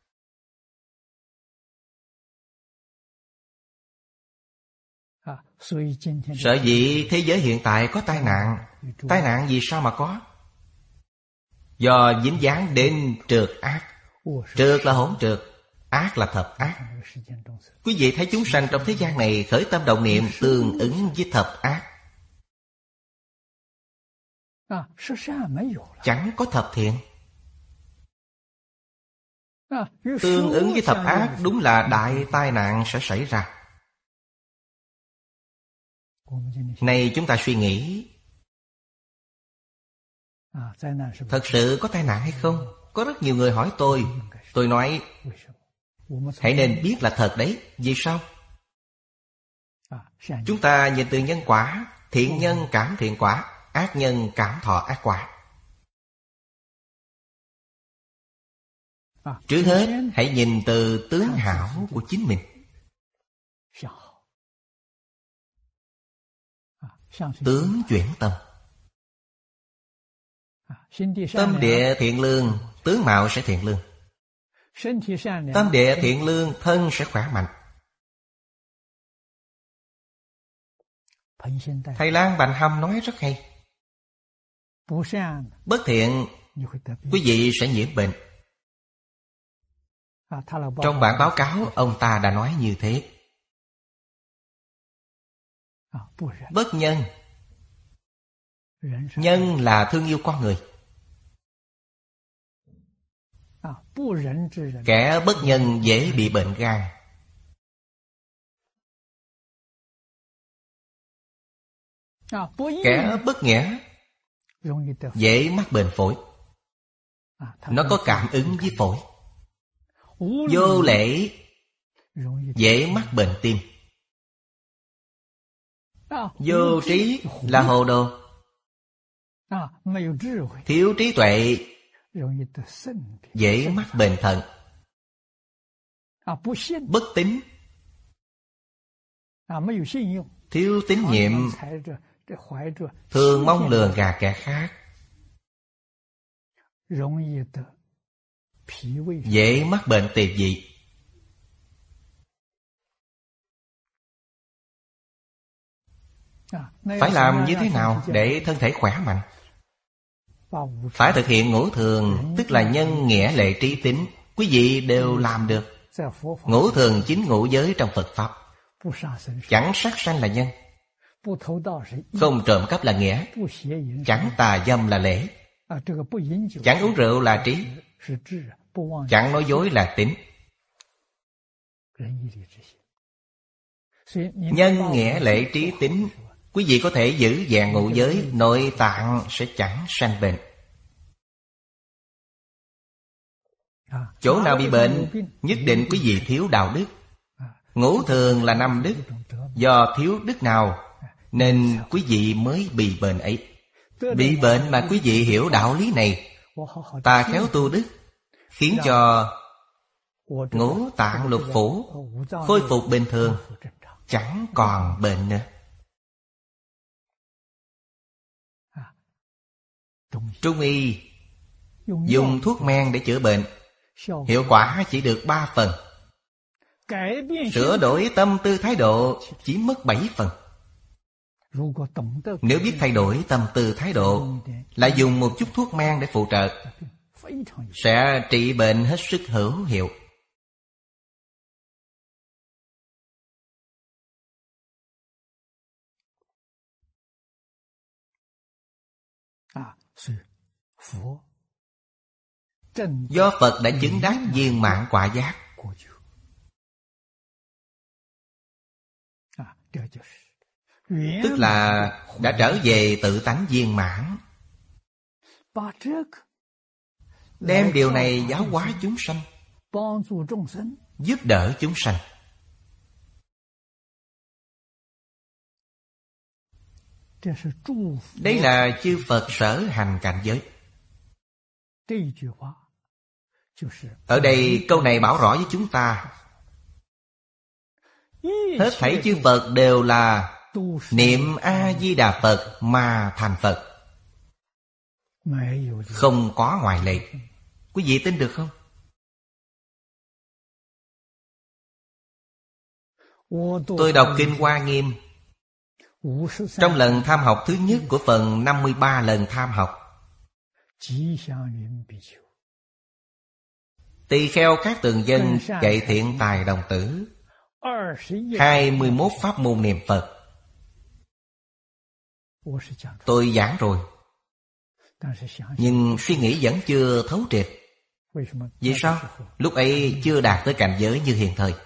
Sở dĩ thế giới hiện tại có tai nạn. Tai nạn vì sao mà có? Do dính dáng đến trượt ác. Trượt là hỗn trượt, ác là thập ác. Quý vị thấy chúng sanh trong thế gian này khởi tâm động niệm tương ứng với thập ác. Chẳng có thập thiện. Tương ứng với thập ác đúng là đại tai nạn sẽ xảy ra. Này chúng ta suy nghĩ, thật sự có tai nạn hay không? Có rất nhiều người hỏi tôi nói hãy nên biết là thật đấy. Vì sao? Chúng ta nhìn từ nhân quả. Thiện nhân cảm thiện quả, ác nhân cảm thọ ác quả. Trước hết hãy nhìn từ tướng hảo của chính mình. Tướng chuyển tâm. Tâm địa thiện lương, tướng mạo sẽ thiện lương. Tâm địa thiện lương, thân sẽ khỏe mạnh. Thầy Lang Bành Hâm nói rất hay. Bất thiện, quý vị sẽ nhiễm bệnh. Trong bản báo cáo, ông ta đã nói như thế. Bất nhân. Nhân là thương yêu con người. Kẻ bất nhân dễ bị bệnh gan. Kẻ bất nghĩa dễ mắc bệnh phổi. Nó có cảm ứng với phổi. Vô lễ dễ mắc bệnh tim. Vô trí là hồ đồ. Thiếu trí tuệ dễ mắc bệnh thận. Bất tín, thiếu tín nhiệm, thường mong lường gạt kẻ khác, dễ mắc bệnh tiền vị. Phải làm như thế nào để thân thể khỏe mạnh? Phải thực hiện ngũ thường, tức là nhân, nghĩa, lệ, trí, tín. Quý vị đều làm được. Ngũ thường chính ngũ giới trong Phật Pháp. Chẳng sát sanh là nhân, không trộm cắp là nghĩa, chẳng tà dâm là lễ, chẳng uống rượu là trí, chẳng nói dối là tín. Nhân, nghĩa, lệ, trí, tín, quý vị có thể giữ vẹn ngũ giới, nội tạng sẽ chẳng sanh bệnh. Chỗ nào bị bệnh, nhất định quý vị thiếu đạo đức. Ngũ thường là 5 đức. Do thiếu đức nào nên quý vị mới bị bệnh ấy. Bị bệnh mà quý vị hiểu đạo lý này, ta khéo tu đức, khiến cho ngũ tạng lục phủ khôi phục bình thường, chẳng còn bệnh nữa. Trung y dùng thuốc men để chữa bệnh, hiệu quả chỉ được 3 phần. Sửa đổi tâm tư thái độ chỉ mất 7 phần. Nếu biết thay đổi tâm tư thái độ, lại dùng một chút thuốc men để phụ trợ, sẽ trị bệnh hết sức hữu hiệu. Do Phật đã chứng đắc viên mãn quả giác. Tức là đã trở về tự tánh viên mãn. Đem điều này giáo hóa chúng sanh, giúp đỡ chúng sanh. Đây là chư Phật sở hành cảnh giới. Ở đây câu này bảo rõ với chúng ta, hết thảy chư Phật đều là niệm A-di-đà Phật mà thành Phật, không có ngoại lệ. Quý vị tin được không? Tôi đọc Kinh Hoa Nghiêm, trong lần tham học thứ nhất của phần 53 lần tham học, tỳ kheo các tường dân dạy thiện tài đồng tử 21 pháp môn niệm Phật. Tôi giảng rồi, nhưng suy nghĩ vẫn chưa thấu triệt. Vì sao? Lúc ấy chưa đạt tới cảnh giới như hiện thời.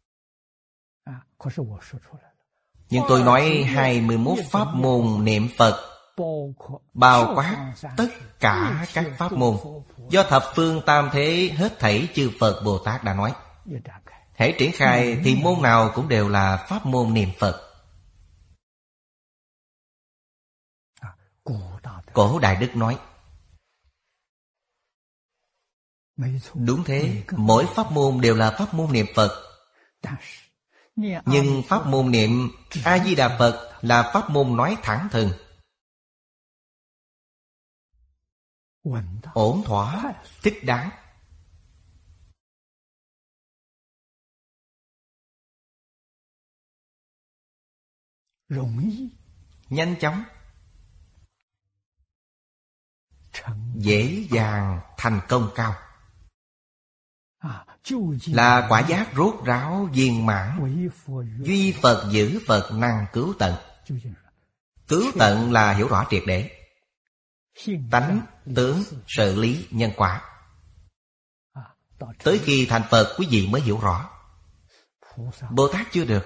Nhưng tôi nói 21 pháp môn niệm Phật bao quát tất cả các pháp môn do thập phương tam thế hết thảy chư Phật Bồ Tát đã nói. Hễ triển khai thì môn nào cũng đều là pháp môn niệm Phật. Cổ Đại Đức nói, đúng thế, mỗi pháp môn đều là pháp môn niệm Phật. Nhưng pháp môn niệm A-di-đà Phật là pháp môn nói thẳng thừng, ổn thỏa, thích đáng. Nhanh chóng. dễ dàng thành công cao, là quả giác rốt ráo viên mãn. Duy Phật giữ Phật năng cứu tận. Cứu tận là hiểu rõ triệt để tánh, tướng, sự lý, nhân quả. Tới khi thành Phật quý vị mới hiểu rõ. Bồ Tát chưa được.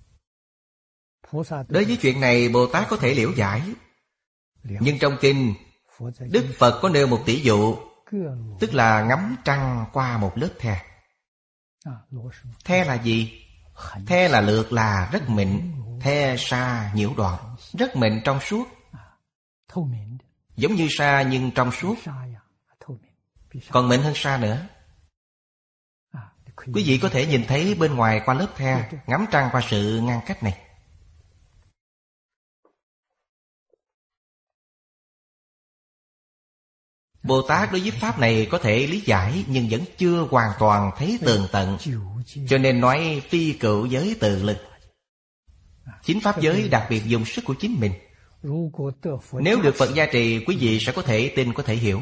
Đối với chuyện này Bồ Tát có thể liễu giải. Nhưng trong kinh Đức Phật có nêu một tỷ dụ, tức là ngắm trăng qua một lớp the. The là gì? The là lược, là rất mịn. The sa nhiễu đoạn, rất mịn trong suốt, giống như sa nhưng trong suốt, còn mịn hơn sa nữa. Quý vị có thể nhìn thấy bên ngoài qua lớp the, ngắm trăng qua sự ngăn cách này. Bồ Tát đối với pháp này có thể lý giải, nhưng vẫn chưa hoàn toàn thấy tường tận, cho nên nói phi cựu giới tự lực. Chính pháp giới đặc biệt dùng sức của chính mình. Nếu được Phật gia trì, quý vị sẽ có thể tin, có thể hiểu.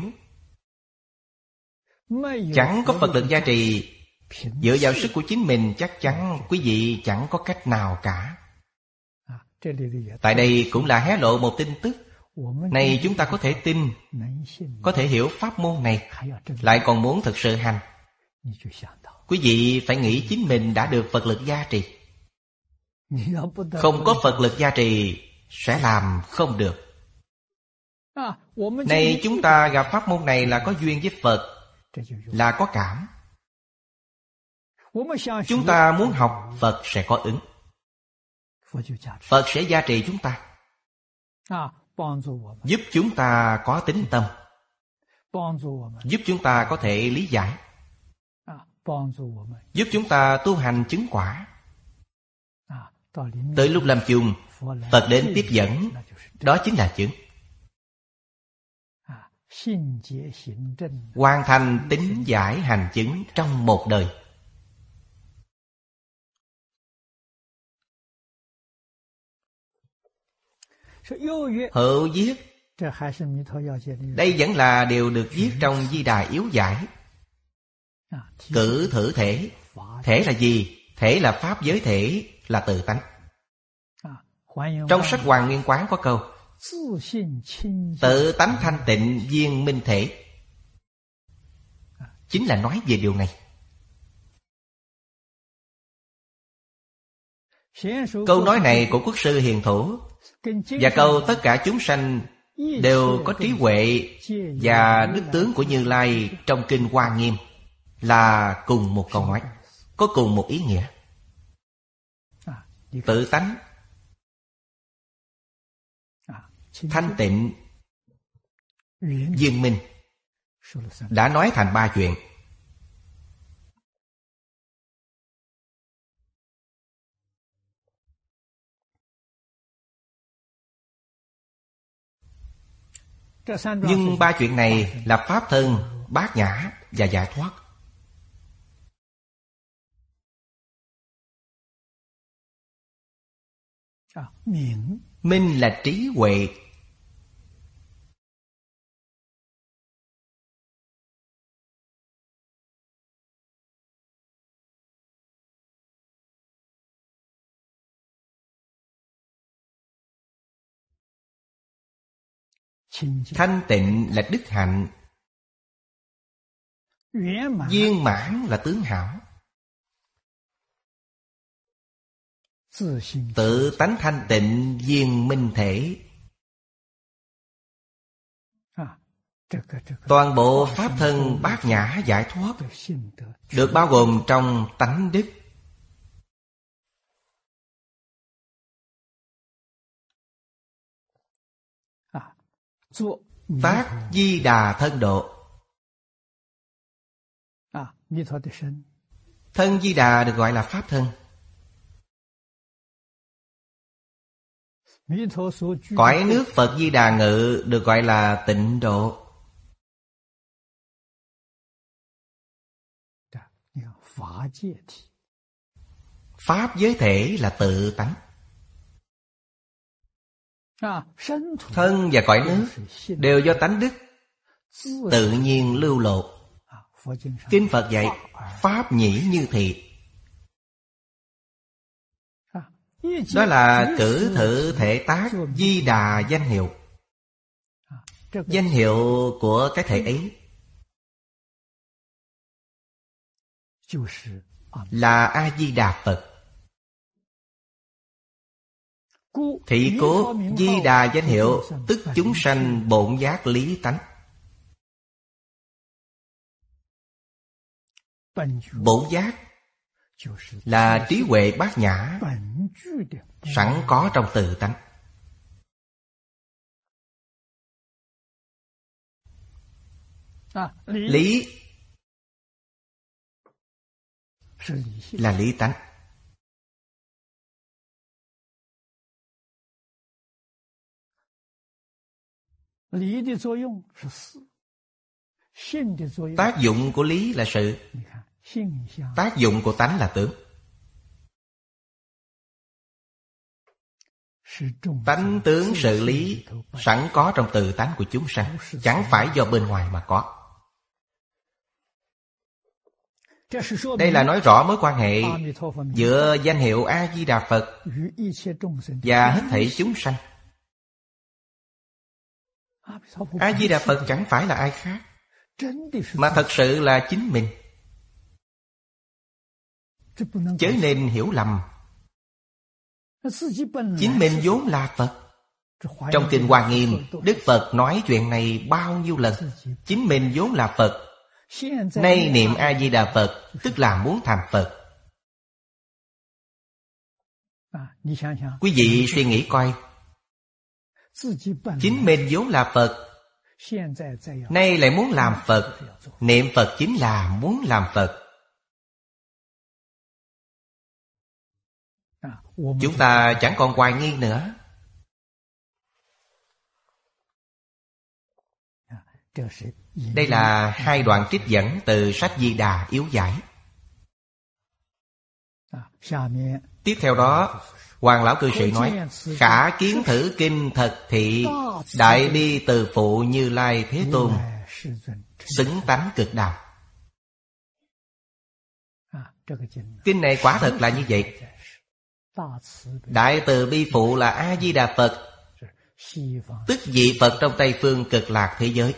Chẳng có Phật lực gia trì, dựa vào sức của chính mình, chắc chắn quý vị chẳng có cách nào cả. Tại đây cũng là hé lộ một tin tức. Này chúng ta có thể tin, có thể hiểu pháp môn này, lại còn muốn thực sự hành. Quý vị phải nghĩ chính mình đã được Phật lực gia trì. Không có Phật lực gia trì sẽ làm không được. Này chúng ta gặp pháp môn này là có duyên với Phật, là có cảm. Chúng ta muốn học, Phật sẽ có ứng. Phật sẽ gia trì chúng ta, giúp chúng ta có tín tâm, giúp chúng ta có thể lý giải, giúp chúng ta tu hành chứng quả. Tới lúc làm chung, Phật đến tiếp dẫn, đó chính là chứng. Hoàn thành tín giải hành chứng trong một đời. Hữu viết, đây vẫn là điều được viết trong Di Đà Yếu Giải. Cử thử thể. Thể là gì? Thể là pháp giới thể, là tự tánh. Trong sách Hoàn Nguyên Quán có câu tự tánh thanh tịnh viên minh thể, chính là nói về điều này. Câu nói này của Quốc sư Hiền Thủ và câu tất cả chúng sanh đều có trí huệ và đức tướng của Như Lai trong kinh Hoa Nghiêm là cùng một câu nói, có cùng một ý nghĩa. Tự tánh, thanh tịnh, viên minh, đã nói thành ba chuyện. Nhưng ba chuyện này là pháp thân, bát nhã và giải thoát. Minh là trí huệ. Thanh tịnh là đức hạnh. Viên mãn là tướng hảo. Tự tánh thanh tịnh viên minh thể. Toàn bộ pháp thân bát nhã giải thoát được bao gồm trong tánh đức. Tác Di Đà thân độ. Thân Di Đà được gọi là pháp thân. Cõi nước Phật Di Đà ngự được gọi là tịnh độ. Pháp giới thể là tự tánh. Thân và cõi nước đều do tánh đức tự nhiên lưu lộ. Kinh Phật dạy pháp nhĩ như thị. Đó là cử thử thể tác Di Đà danh hiệu. Danh hiệu của cái thể ấy là A-di-đà Phật. Thị cố Di Đà danh hiệu, tức chúng sanh bổn giác lý tánh. Bổn giác là trí huệ bát nhã sẵn có trong tự tánh. Lý là lý tánh. Tác dụng của lý là sự, tác dụng của tánh là tướng. Tánh tướng sự lý sẵn có trong tự tánh của chúng sanh, chẳng phải do bên ngoài mà có. Đây là nói rõ mối quan hệ giữa danh hiệu A-di-đà Phật và hết thảy chúng sanh. A-di-đà Phật chẳng phải là ai khác, mà thật sự là chính mình. Chớ nên hiểu lầm. Chính mình vốn là Phật. Trong Kinh Hoa Nghiêm, Đức Phật nói chuyện này bao nhiêu lần. Chính mình vốn là Phật. Nay niệm A-di-đà Phật, tức là muốn thành Phật. Quý vị suy nghĩ coi, chính mình vốn là Phật, nay lại muốn làm Phật. Niệm Phật chính là muốn làm Phật. Chúng ta chẳng còn hoài nghi nữa. Đây là hai đoạn trích dẫn từ sách Di Đà Yếu Giải. Tiếp theo đó, Hoàng Lão Cư Sĩ nói: khả kiến thử kinh thật thị, đại bi từ phụ Như Lai Thế Tôn, xứng tánh cực đạo. Kinh này quả thật là như vậy. Đại từ bi phụ là A-di-đà Phật, tức vị Phật trong Tây Phương Cực Lạc thế giới.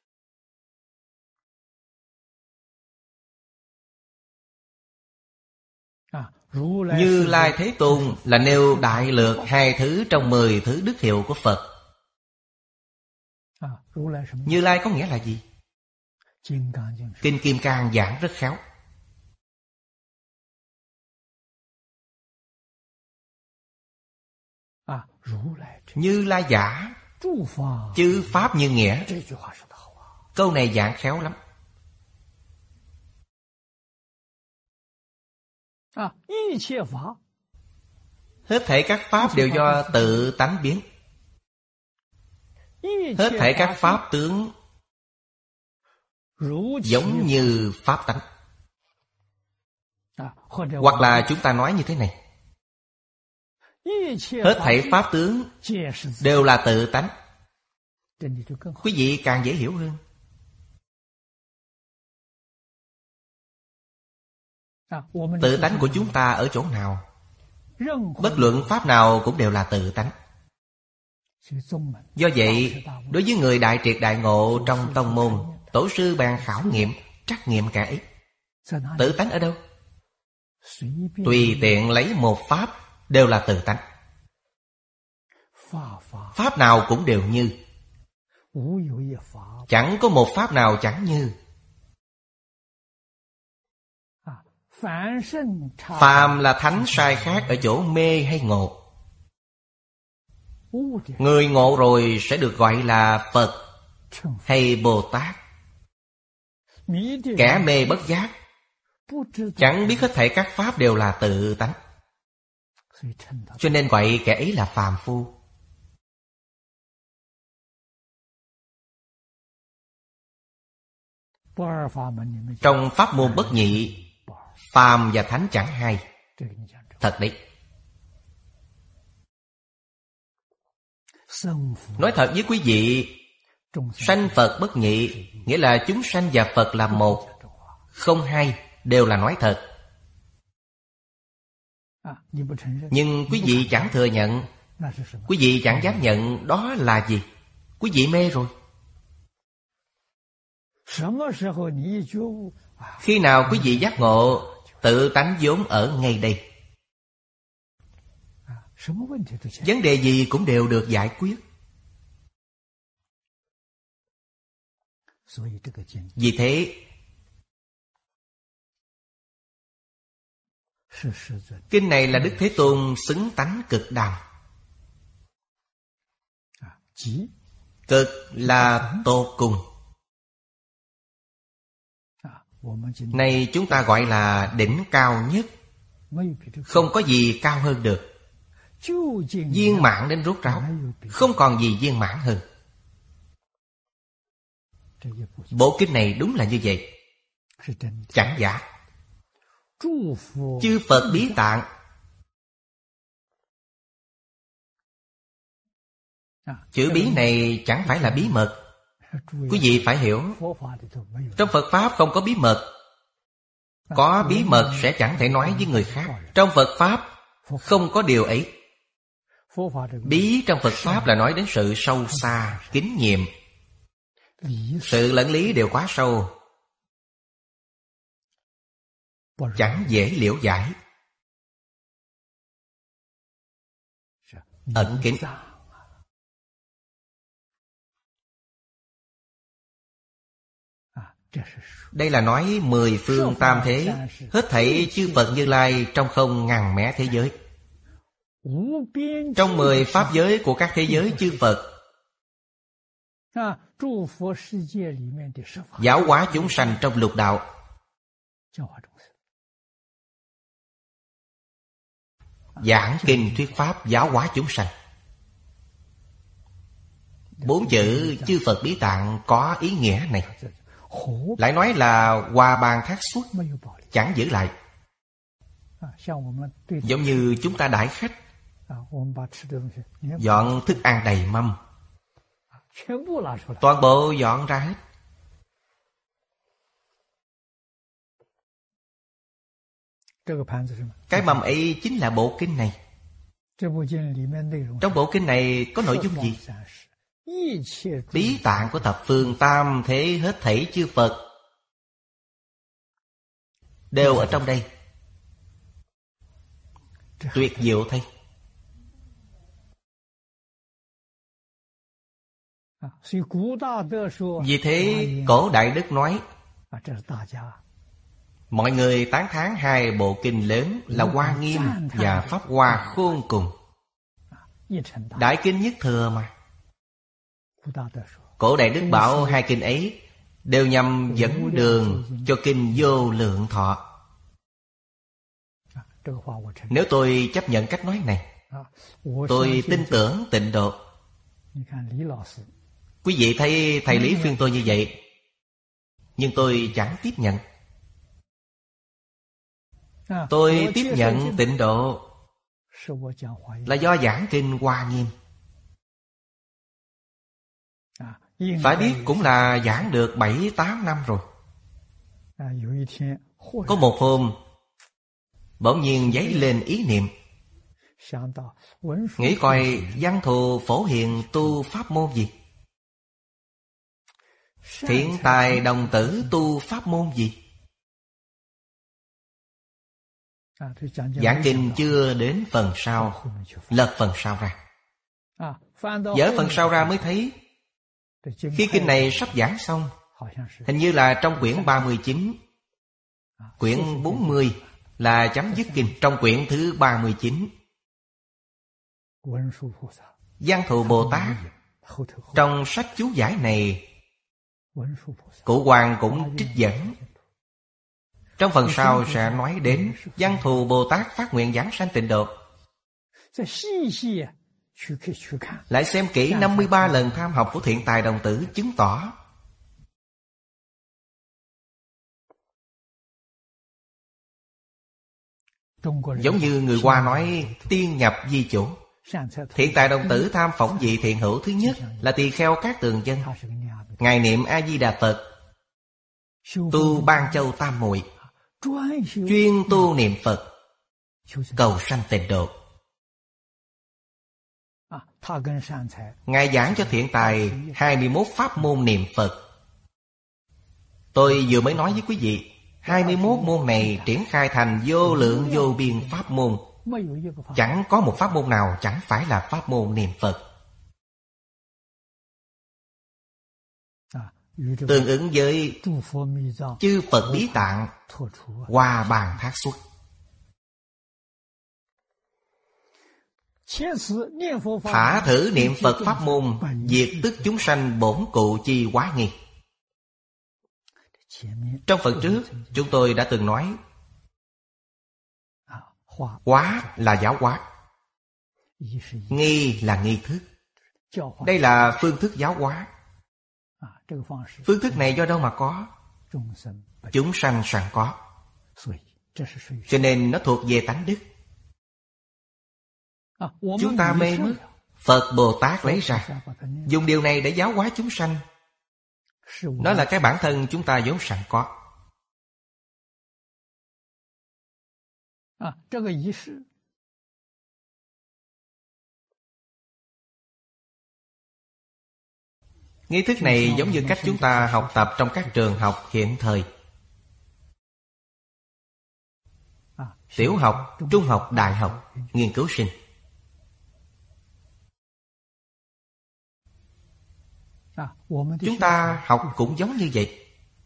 Như Lai Thế Tôn là nêu đại lược 2 thứ trong 10 thứ đức hiệu của Phật. Như Lai có nghĩa là gì? Kinh Kim Cang giảng rất khéo. Như Lai giả, chư pháp như nghĩa. Câu này giảng khéo lắm. Hết thảy các pháp đều do tự tánh biến. Hết thảy các pháp tướng giống như pháp tánh. Hoặc là chúng ta nói như thế này: hết thảy pháp tướng đều là tự tánh. Quý vị càng dễ hiểu hơn. Tự tánh của chúng ta ở chỗ nào? Bất luận pháp nào cũng đều là tự tánh. Do vậy, đối với người đại triệt đại ngộ trong tông môn, tổ sư bàn khảo nghiệm, trắc nghiệm cả ấy. Tự tánh ở đâu? Tùy tiện lấy một pháp đều là tự tánh. Pháp nào cũng đều như. Chẳng có một pháp nào chẳng như. Phàm là thánh sai khác ở chỗ mê hay ngộ. Người ngộ rồi sẽ được gọi là Phật hay Bồ Tát. Kẻ mê bất giác, chẳng biết hết thảy các pháp đều là tự tánh, cho nên gọi kẻ ấy là phàm phu. Trong pháp môn bất nhị, phàm và thánh chẳng hai. Thật đấy. Nói thật với quý vị, Sanh Phật bất nhị, nghĩa là chúng sanh và Phật là một, không hai, đều là nói thật. Nhưng quý vị chẳng thừa nhận, quý vị chẳng dám nhận, đó là gì? Quý vị mê rồi. Khi nào quý vị giác ngộ, tự tánh vốn ở ngay đây, vấn đề gì cũng đều được giải quyết. Vì thế, kinh này là Đức Thế Tôn xứng tánh cực đàm. Cực là tột cùng. Này chúng ta gọi là đỉnh cao nhất, không có gì cao hơn được. Viên mãn đến rốt ráo, không còn gì viên mãn hơn. Bộ kinh này đúng là như vậy, chẳng giả. Chư Phật Bí Tạng, chữ bí này chẳng phải là bí mật. Quý vị phải hiểu, trong Phật Pháp không có bí mật. Có bí mật sẽ chẳng thể nói với người khác. Trong Phật Pháp không có điều ấy. Bí trong Phật Pháp là nói đến sự sâu xa, kính nhiệm. Sự lẫn lý đều quá sâu, chẳng dễ liễu giải. Ẩn kín. Đây là nói 10 phương tam thế, hết thảy chư Phật Như Lai trong không ngàn mé thế giới. Trong 10 pháp giới của các thế giới chư Phật, giáo hóa chúng sanh trong lục đạo. Giảng kinh thuyết pháp giáo hóa chúng sanh. 4 chữ chư Phật Bí Tạng có ý nghĩa này. Lại nói là hòa bàn thác suốt, chẳng giữ lại. Giống như chúng ta đãi khách, dọn thức ăn đầy mâm, toàn bộ dọn ra hết. Cái mâm ấy chính là bộ kinh này. Trong bộ kinh này có nội dung gì? Bí tạng của thập phương tam thế hết thảy chư Phật đều ở trong đây. Tuyệt diệu thay. Vì thế cổ Đại Đức nói, mọi người tán thán 2 bộ kinh lớn là Hoa Nghiêm và Pháp Hoa khôn cùng. Đại kinh nhất thừa mà. Cổ Đại Đức bảo 2 kinh ấy đều nhằm dẫn đường cho kinh Vô Lượng Thọ. Nếu tôi chấp nhận cách nói này, tôi tin tưởng Tịnh Độ. Quý vị thấy thầy Lý khuyên tôi như vậy, nhưng tôi chẳng tiếp nhận. Tôi tiếp nhận Tịnh Độ là do giảng kinh Hoa Nghiêm. Phải biết cũng là giảng được 7-8 năm rồi. Có một hôm bỗng nhiên dấy lên ý niệm, nghĩ coi Văn Thù Phổ Hiền tu pháp môn gì, Thiện Tài Đồng Tử tu pháp môn gì. Giảng kinh chưa đến phần sau, lật phần sau ra. Dở phần sau ra mới thấy, khi kinh này sắp giảng xong, hình như là trong quyển 39, quyển 40 là chấm dứt kinh. Trong quyển thứ 39, Văn Thù Bồ Tát trong sách chú giải này, Cụ Hoàng cũng trích dẫn. Trong phần sau sẽ nói đến Văn Thù Bồ Tát phát nguyện giảng sanh Tịnh Độ. Lại xem kỹ 53 lần tham học của Thiện Tài Đồng Tử, chứng tỏ giống như người Hoa nói tiên nhập di chủ. Thiện tài đồng tử tham phỏng vị thiện hữu thứ nhất là tỳ kheo Cát Tường Dân. Ngài niệm A-di-đà Phật, tu Ban Châu Tam Muội, chuyên tu niệm Phật, cầu sanh tịnh độ. Ngài giảng cho thiện tài 21 pháp môn niệm Phật. Tôi vừa mới nói với quý vị, 21 môn này triển khai thành vô lượng vô biên pháp môn. Chẳng có một pháp môn nào chẳng phải là pháp môn niệm Phật. Tương ứng với chư Phật Bí Tạng Hoa Bàn Thác Xuất. Thả thử niệm Phật pháp môn, diệt tức chúng sanh bổn cụ chi quá nghi. Trong phần trước chúng tôi đã từng nói, hóa là giáo hóa, nghi là nghi thức. Đây là phương thức giáo hóa. Phương thức này do đâu mà có? Chúng sanh sẵn có, cho nên nó thuộc về tánh đức. Chúng ta mê mất, Phật Bồ Tát lấy ra, dùng điều này để giáo hóa chúng sanh. Nó là cái bản thân chúng ta vốn sẵn có. Nghi thức này giống như cách chúng ta học tập trong các trường học hiện thời. Tiểu học, trung học, đại học, nghiên cứu sinh. Chúng ta học cũng giống như vậy.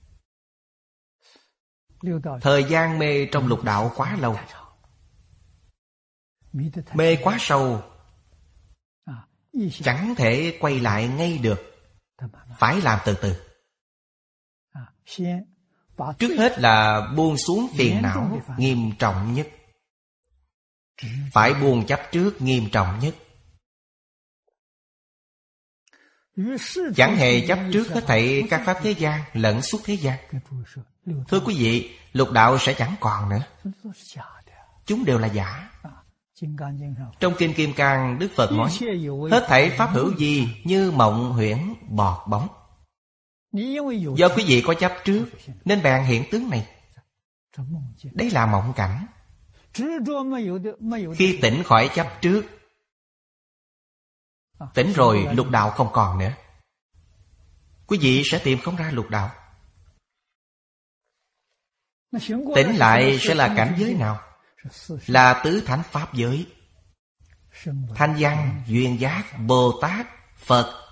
Thời gian mê trong lục đạo quá lâu, mê quá sâu, chẳng thể quay lại ngay được. Phải làm từ từ. Trước hết là buông xuống phiền não nghiêm trọng nhất. Phải buông chấp trước nghiêm trọng nhất. Chẳng hề chấp trước hết thảy các pháp thế gian lẫn xuất thế gian. Thưa quý vị, lục đạo sẽ chẳng còn nữa. Chúng đều là giả. Trong Kinh Kim Cang, Đức Phật nói, hết thảy pháp hữu gì như mộng huyễn bọt bóng. Do quý vị có chấp trước nên bèn hiện tướng này. Đấy là mộng cảnh. Khi tỉnh khỏi chấp trước, tỉnh rồi lục đạo không còn nữa. Quý vị sẽ tìm không ra lục đạo. Tỉnh lại sẽ là cảnh giới nào? Là tứ thánh pháp giới: Thanh Văn, Duyên Giác, Bồ Tát, Phật.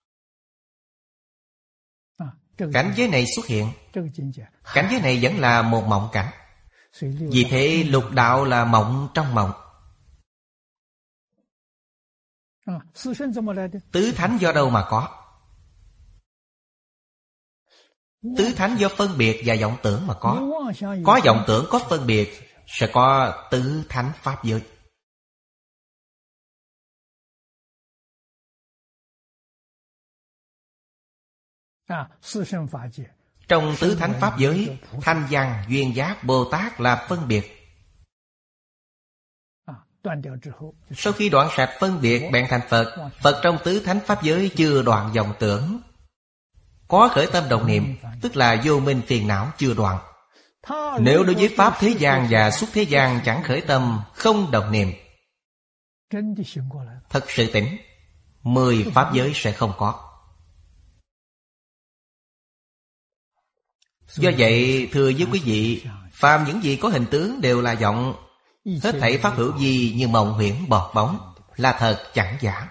Cảnh giới này xuất hiện. Cảnh giới này vẫn là một mộng cảnh. Vì thế lục đạo là mộng trong mộng. Tứ thánh do đâu mà có? Tứ thánh do phân biệt và vọng tưởng mà có. Có vọng tưởng, có phân biệt, sẽ có tứ thánh pháp giới. Trong tứ thánh pháp giới, Thanh Văn, Duyên Giác, Bồ Tát là phân biệt. Sau khi đoạn sạch phân biệt bèn thành Phật. Phật trong tứ thánh pháp giới chưa đoạn vọng tưởng, có khởi tâm đồng niệm, tức là vô minh phiền não chưa đoạn. Nếu đối với pháp thế gian và xuất thế gian chẳng khởi tâm, không đồng niệm, thật sự tỉnh, 10 pháp giới sẽ không có. Do vậy thưa với quý vị, phàm những gì có hình tướng đều là vọng. Hết thảy pháp hữu gì như mộng huyễn bọt bóng, là thật chẳng giả.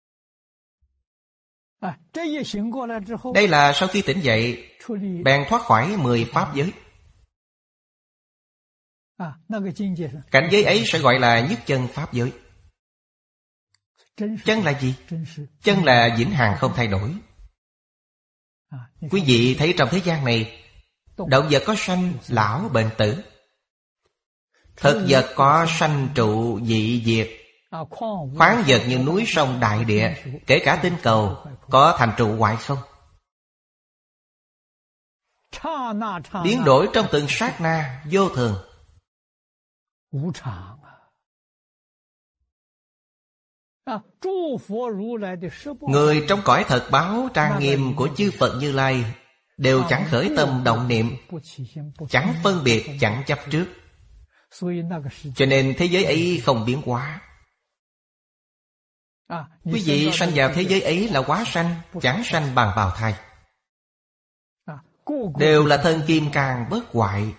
Đây là sau khi tỉnh dậy bèn thoát khỏi 10 pháp giới. Cảnh giới ấy sẽ gọi là nhất chân pháp giới. Chân là gì? Chân là vĩnh hằng không thay đổi. Quý vị thấy trong thế gian này, động vật có sanh lão bệnh tử, thực vật có sanh trụ dị diệt, khoáng vật như núi sông đại địa, kể cả tinh cầu, có thành trụ hoại không? Biến đổi trong từng sát na, vô thường. Người trong cõi thật báo trang nghiêm của chư Phật Như Lai đều chẳng khởi tâm động niệm, chẳng phân biệt, chẳng chấp trước. Cho nên thế giới ấy không biến hóa. Quý vị sanh vào thế giới ấy là quá sanh, chẳng sanh bằng bào thai. Đều là thân kim cang bất hoại.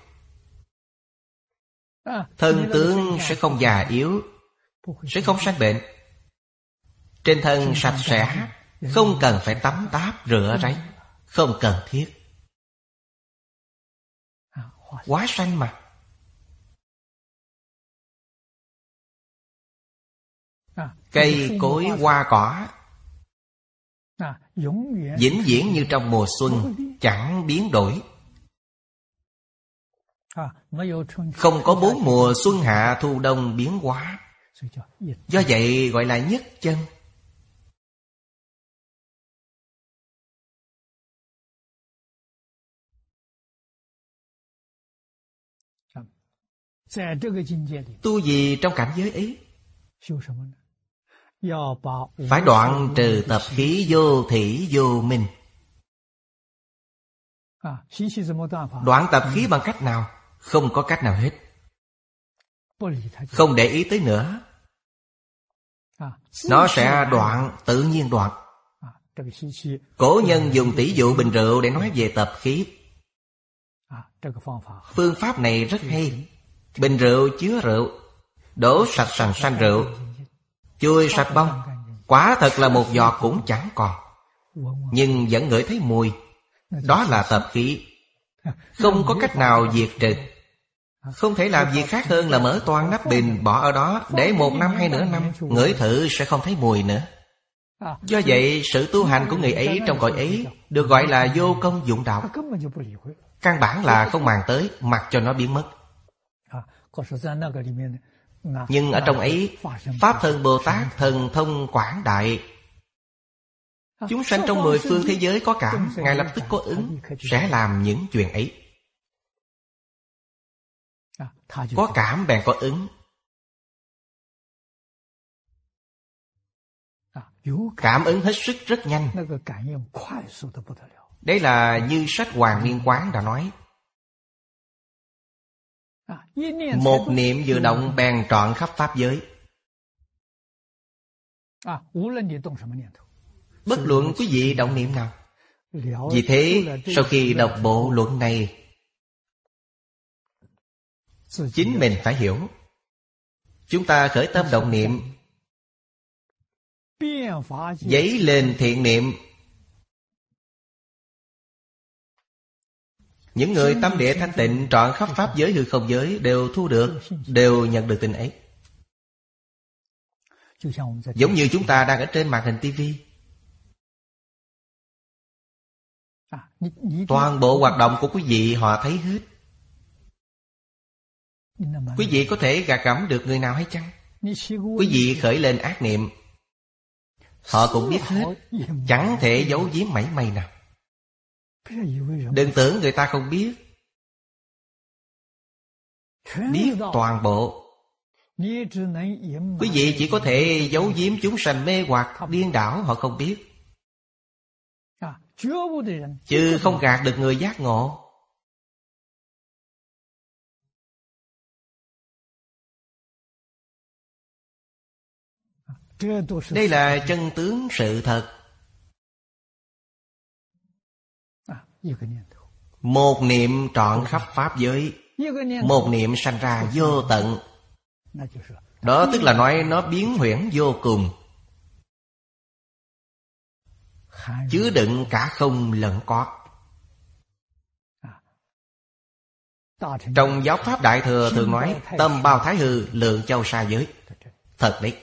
Thân tướng sẽ không già yếu, sẽ không sanh bệnh. Trên thân sạch sẽ, không cần phải tắm táp rửa ráy, không cần thiết. Quá sanh mà. Cây cối hoa cỏ vĩnh viễn như trong mùa xuân, chẳng biến đổi. Không có 4 mùa xuân hạ thu đông biến hóa. Do vậy gọi là nhất chân. Tu gì trong cảnh giới ấy? Phải đoạn trừ tập khí vô thỉ vô minh. Đoạn tập khí bằng cách nào? Không có cách nào hết. Không để ý tới nữa. Nó sẽ đoạn, tự nhiên đoạn. Cổ nhân dùng tỷ dụ bình rượu để nói về tập khí. Phương pháp này rất hay. Bình rượu chứa rượu, đổ sạch sành sanh rượu, chui sạch bông, quả thật là một giọt cũng chẳng còn, nhưng vẫn ngửi thấy mùi. Đó là tập khí, không có cách nào diệt trừ. Không thể làm gì khác hơn là mở toang nắp bình, bỏ ở đó để 1 năm hay nửa năm, ngửi thử sẽ không thấy mùi nữa. Do vậy sự tu hành của người ấy trong cõi ấy được gọi là vô công dụng đạo. Căn bản là không màng tới, mặc cho nó biến mất. Nhưng ở trong ấy, Pháp Thân Bồ Tát thần thông quảng đại. Chúng sanh trong 10 phương thế giới có cảm, Ngài lập tức có ứng, sẽ làm những chuyện ấy. Có cảm bèn có ứng. Cảm ứng hết sức rất nhanh. Đấy là như sách Hoàng Niên Quán đã nói. Một niệm vừa động bèn trọn khắp pháp giới. Bất luận quý vị động niệm nào. Vì thế sau khi đọc bộ luận này, chính mình phải hiểu. Chúng ta khởi tâm động niệm, dấy lên thiện niệm. Những người tâm địa thanh tịnh trọn khắp pháp giới hư không giới đều thu được, đều nhận được tin ấy. Giống như chúng ta đang ở trên màn hình tivi. Toàn bộ hoạt động của quý vị họ thấy hết. Quý vị có thể gà gẫm được người nào hay chăng? Quý vị khởi lên ác niệm, họ cũng biết hết, chẳng thể giấu giếm mảy may nào. Đừng tưởng người ta không biết. Biết toàn bộ. Quý vị chỉ có thể giấu giếm chúng sanh mê hoặc điên đảo, họ không biết. Chứ không gạt được người giác ngộ. Đây là chân tướng sự thật. Một niệm trọn khắp pháp giới, một niệm sanh ra vô tận. Đó tức là nói nó biến huyễn vô cùng, chứa đựng cả không lẫn có. Trong giáo pháp Đại Thừa thường nói tâm bao thái hư, lượng châu sa giới. Thật đấy.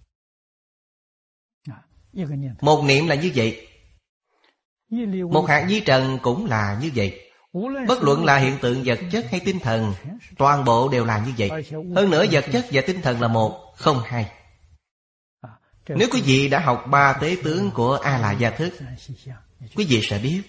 Một niệm là như vậy. Một hạt vi trần cũng là như vậy. Bất luận là hiện tượng vật chất hay tinh thần, toàn bộ đều là như vậy. Hơn nữa vật chất và tinh thần là một, không hai. Nếu quý vị đã học 3 tế tướng của A La Gia Thức, quý vị sẽ biết.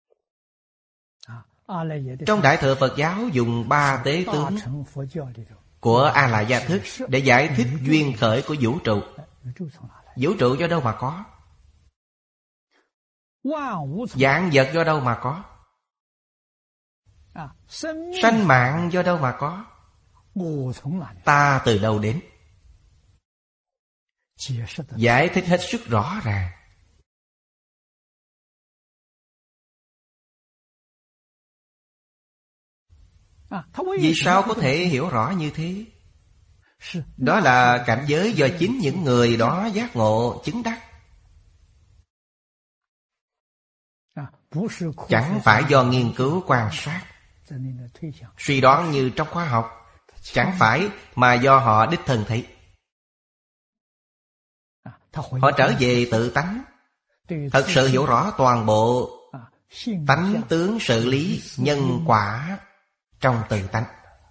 Trong Đại Thừa Phật giáo dùng 3 tế tướng. của A-la gia thức để giải thích duyên khởi của vũ trụ. Vũ trụ do đâu mà có? Vạn vật do đâu mà có? Sanh mạng do đâu mà có? Ta từ đâu đến? Giải thích hết sức rõ ràng. Vì sao có thể hiểu rõ như thế? Đó là cảnh giới do chính những người đó giác ngộ chứng đắc, chẳng phải do nghiên cứu quan sát, suy đoán như trong khoa học, chẳng phải mà do họ đích thân thấy. Họ trở về tự tánh, thật sự hiểu rõ toàn bộ tánh tướng sự lý nhân quả trong tự tánh.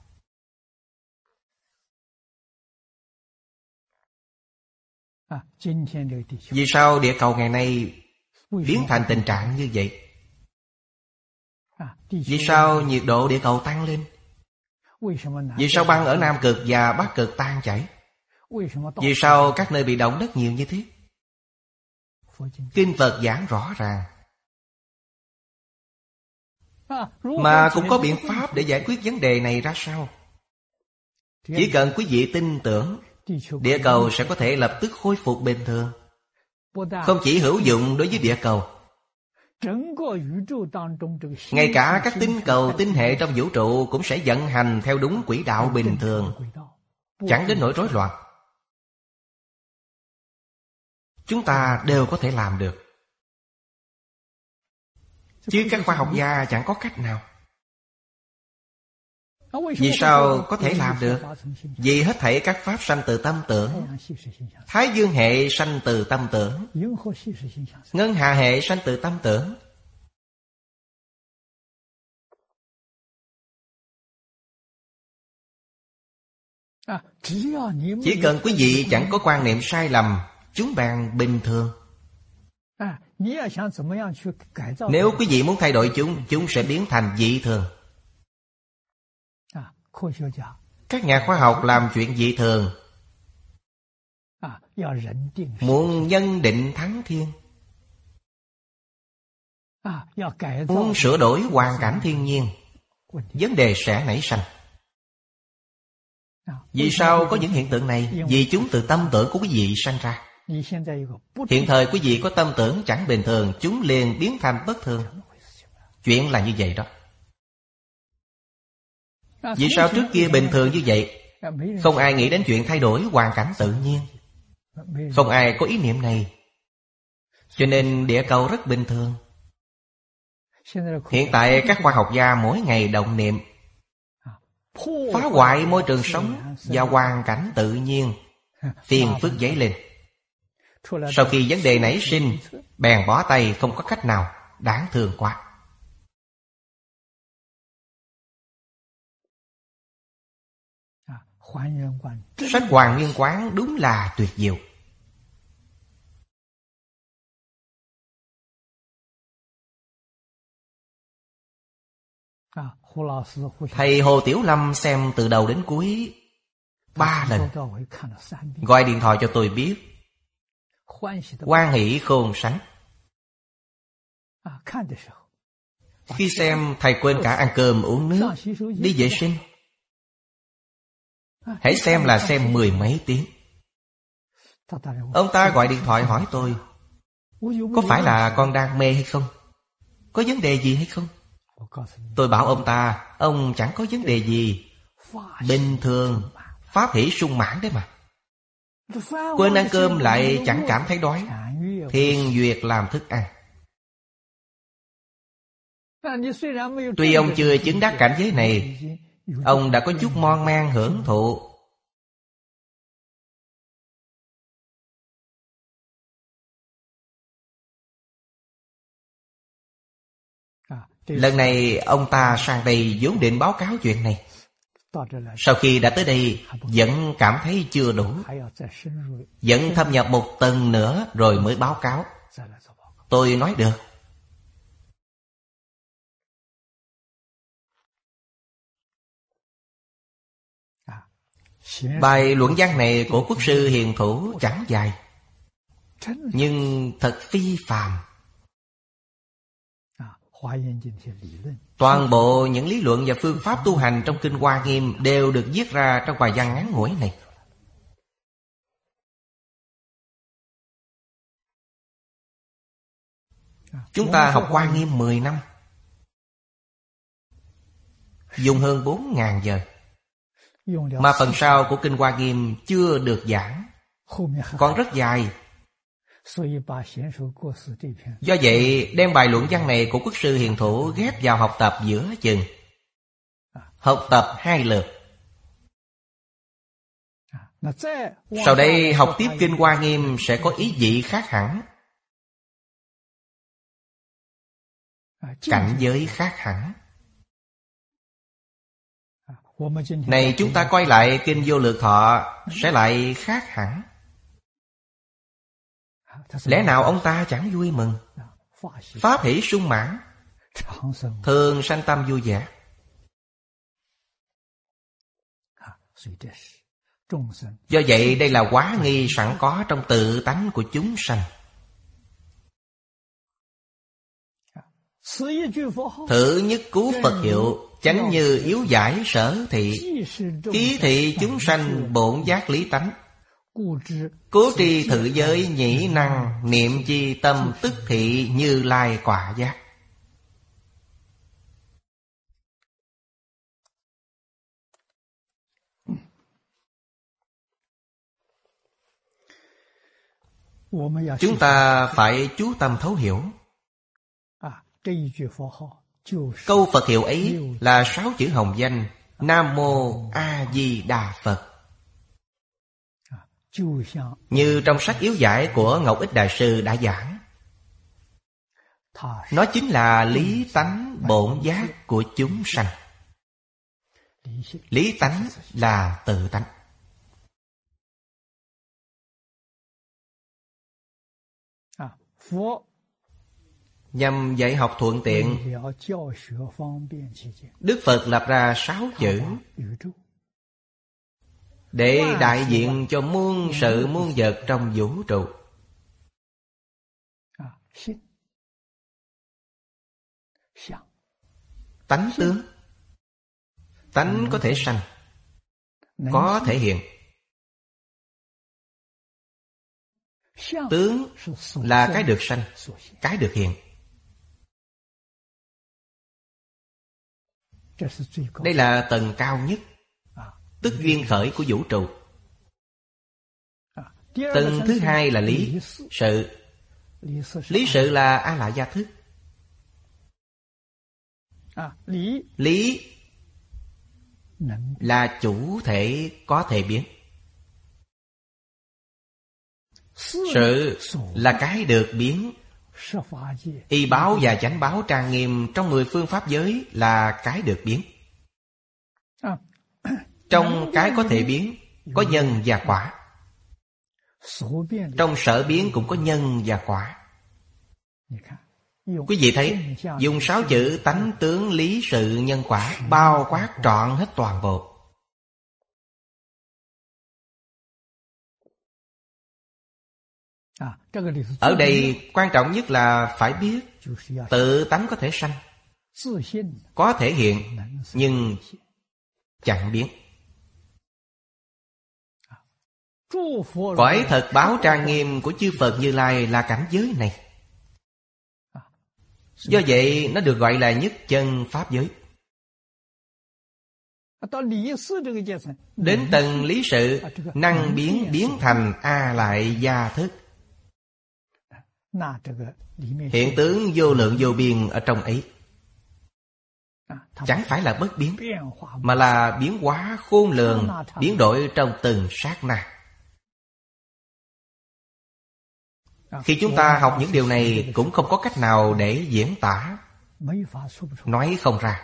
Vì sao địa cầu ngày nay biến thành tình trạng như vậy? Vì sao nhiệt độ địa cầu tăng lên? Vì sao băng ở Nam Cực và Bắc Cực tan chảy? Vì sao các nơi bị động đất nhiều như thế? Kinh Phật giảng rõ ràng, mà cũng có biện pháp để giải quyết vấn đề này ra sao. Chỉ cần quý vị tin tưởng, địa cầu sẽ có thể lập tức khôi phục bình thường. Không chỉ hữu dụng đối với địa cầu, ngay cả các tinh cầu tinh hệ trong vũ trụ cũng sẽ vận hành theo đúng quỹ đạo bình thường, chẳng đến nỗi rối loạn. Chúng ta đều có thể làm được, chứ các khoa học gia chẳng có cách nào. Vì sao có thể làm được? Vì hết thảy các pháp sanh từ tâm tưởng. Thái dương hệ sanh từ tâm tưởng, ngân hà hệ sanh từ tâm tưởng. Chỉ cần quý vị chẳng có quan niệm sai lầm, chúng bèn bình thường. Nếu quý vị muốn thay đổi chúng sẽ biến thành dị thường. Các nhà khoa học làm chuyện dị thường, muốn nhân định thắng thiên, muốn sửa đổi hoàn cảnh thiên nhiên, vấn đề sẽ nảy sanh. Vì sao có những hiện tượng này? Vì chúng từ tâm tưởng của quý vị sanh ra. Hiện thời quý vị có tâm tưởng chẳng bình thường, chúng liền biến thành bất thường. Chuyện là như vậy đó. Vì sao trước kia bình thường như vậy? Không ai nghĩ đến chuyện thay đổi hoàn cảnh tự nhiên, không ai có ý niệm này, cho nên địa cầu rất bình thường. Hiện tại các khoa học gia mỗi ngày động niệm phá hoại môi trường sống và hoàn cảnh tự nhiên, phiền phức dấy lên. Sau khi vấn đề nảy sinh, bèn bỏ tay không có cách nào, đáng thương quá. Sách Hoàn Nguyên Quán đúng là tuyệt diệu. Thầy Hồ Tiểu Lâm xem từ đầu đến cuối 3 lần, gọi điện thoại cho tôi biết, hoan hỷ khôn sánh. Khi xem thầy quên cả ăn cơm uống nước, đi vệ sinh. Hãy xem là xem 10 mấy tiếng. Ông ta gọi điện thoại hỏi tôi, có phải là con đang mê hay không? Có vấn đề gì hay không? Tôi bảo ông ta, ông chẳng có vấn đề gì, bình thường, pháp hỷ sung mãn đấy mà. Quên ăn cơm lại chẳng cảm thấy đói, thiên duyệt làm thức ăn. Tuy ông chưa chứng đắc cảnh giới này, ông đã có chút mon men hưởng thụ. Lần này ông ta sang đây vốn định báo cáo chuyện này. Sau khi đã tới đây, vẫn cảm thấy chưa đủ, vẫn thâm nhập một tầng nữa rồi mới báo cáo. Tôi nói được. Bài luận văn này của quốc sư Hiền Thủ chẳng dài, nhưng thật phi phàm. Toàn bộ những lý luận và phương pháp tu hành trong Kinh Hoa Nghiêm đều được viết ra trong bài văn ngắn ngủi này. Chúng ta học Hoa Nghiêm 10 năm, dùng hơn 4.000 giờ, mà phần sau của Kinh Hoa Nghiêm chưa được giảng, còn rất dài. Do vậy, đem bài luận văn này của quốc sư Hiền Thủ ghép vào học tập giữa chừng, học tập 2 lượt. Sau đây học tiếp Kinh Hoa Nghiêm sẽ có ý vị khác hẳn, cảnh giới khác hẳn. Này chúng ta coi lại Kinh Vô Lượng Thọ sẽ lại khác hẳn. Lẽ nào ông ta chẳng vui mừng? Pháp hỷ sung mãn, thường sanh tâm vui vẻ. Do vậy đây là quá nghi sẵn có trong tự tánh của chúng sanh. Thử nhất cứu Phật hiệu, chánh như yếu giải sở thị, ký thị chúng sanh bổn giác lý tánh. Cố trì thử giới nhĩ năng, niệm chi tâm tức thị Như Lai quả giác. Chúng ta phải chú tâm thấu hiểu. Câu Phật hiệu ấy là 6 chữ hồng danh Nam Mô A Di Đà Phật. Như trong sách yếu giải của Ngọc Ích Đại Sư đã giảng, nó chính là lý tánh bổn giác của chúng sanh. Lý tánh là tự tánh. Nhằm dạy học thuận tiện, Đức Phật lập ra 6 chữ để đại diện cho muôn sự muôn vật trong vũ trụ. Tánh tướng. Tánh có thể sanh, có thể hiện. Tướng là cái được sanh, cái được hiện. Đây là tầng cao nhất, tức duyên khởi của vũ trụ. Tầng thứ hai là lý sự. Lý sự là A Lại Gia Thức. Lý là chủ thể có thể biến. Sự là cái được biến. Y báo và chánh báo trang nghiêm trong 10 phương pháp giới là cái được biến. Trong cái có thể biến có nhân và quả. Trong sở biến cũng có nhân và quả. Quý vị thấy, dùng 6 chữ tánh tướng lý sự nhân quả bao quát trọn hết toàn bộ. Ở đây quan trọng nhất là phải biết tự tánh có thể sanh, có thể hiện, nhưng chẳng biến. Cõi thật báo trang nghiêm của chư Phật Như Lai là cảnh giới này. Do vậy nó được gọi là nhất chân pháp giới. Đến tầng lý sự, năng biến biến thành A Lại Gia Thức. Hiện tướng vô lượng vô biên ở trong ấy chẳng phải là bất biến, mà là biến hóa khôn lường, biến đổi trong từng sát na. Khi chúng ta học những điều này cũng không có cách nào để diễn tả, nói không ra.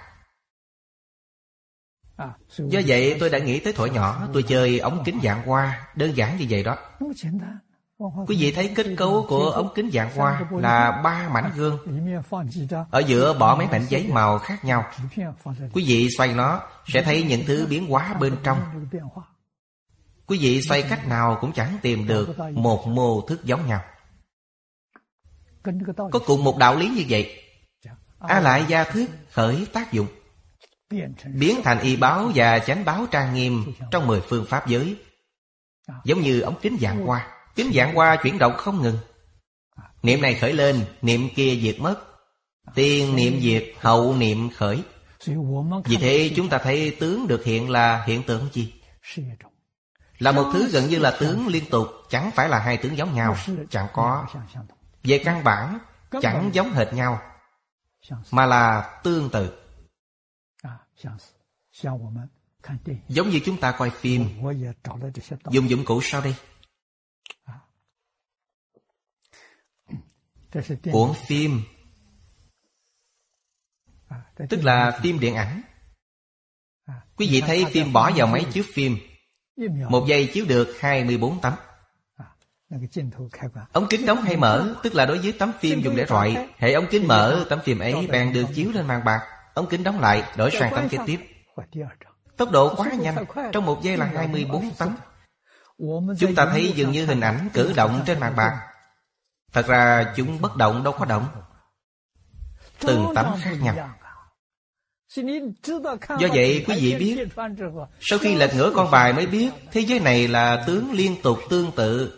Do vậy tôi đã nghĩ tới thuở nhỏ tôi chơi ống kính dạng hoa, đơn giản như vậy đó. Quý vị thấy kết cấu của ống kính dạng hoa là 3 mảnh gương, ở giữa bỏ mấy mảnh giấy màu khác nhau. Quý vị xoay nó sẽ thấy những thứ biến hóa bên trong. Quý vị xoay cách nào cũng chẳng tìm được một mô thức giống nhau. Có cùng một đạo lý như vậy, A Lại Gia Thức khởi tác dụng, biến thành y báo và chánh báo trang nghiêm trong 10 phương pháp giới. Giống như ống kính vạn hoa. Kính vạn hoa chuyển động không ngừng. Niệm này khởi lên, niệm kia diệt mất. Tiền niệm diệt, hậu niệm khởi. Vì thế chúng ta thấy tướng được hiện là hiện tượng gì? Là một thứ gần như là tướng liên tục, chẳng phải là hai tướng giống nhau. Chẳng có. Về căn bản, chẳng giống hệt nhau, mà là tương tự. Giống như chúng ta coi phim, dùng dụng cụ sau đây. Cuộn phim, tức là phim điện ảnh. Quý vị thấy phim bỏ vào máy chiếu phim, 1 giây chiếu được 24 tấm. Ống kính đóng hay mở, tức là đối với tấm phim dùng để rọi. Hệ ống kính mở, tấm phim ấy bèn được chiếu lên màn bạc. Ống kính đóng lại, đổi sang tấm kế tiếp. Tốc độ quá nhanh, trong 1 giây là 24 tấm. Chúng ta thấy dường như hình ảnh cử động trên màn bạc. Thật ra chúng bất động, đâu có động. Từng tấm khác nhau. Do vậy quý vị biết, sau khi lật ngửa con bài mới biết thế giới này là tướng liên tục tương tự.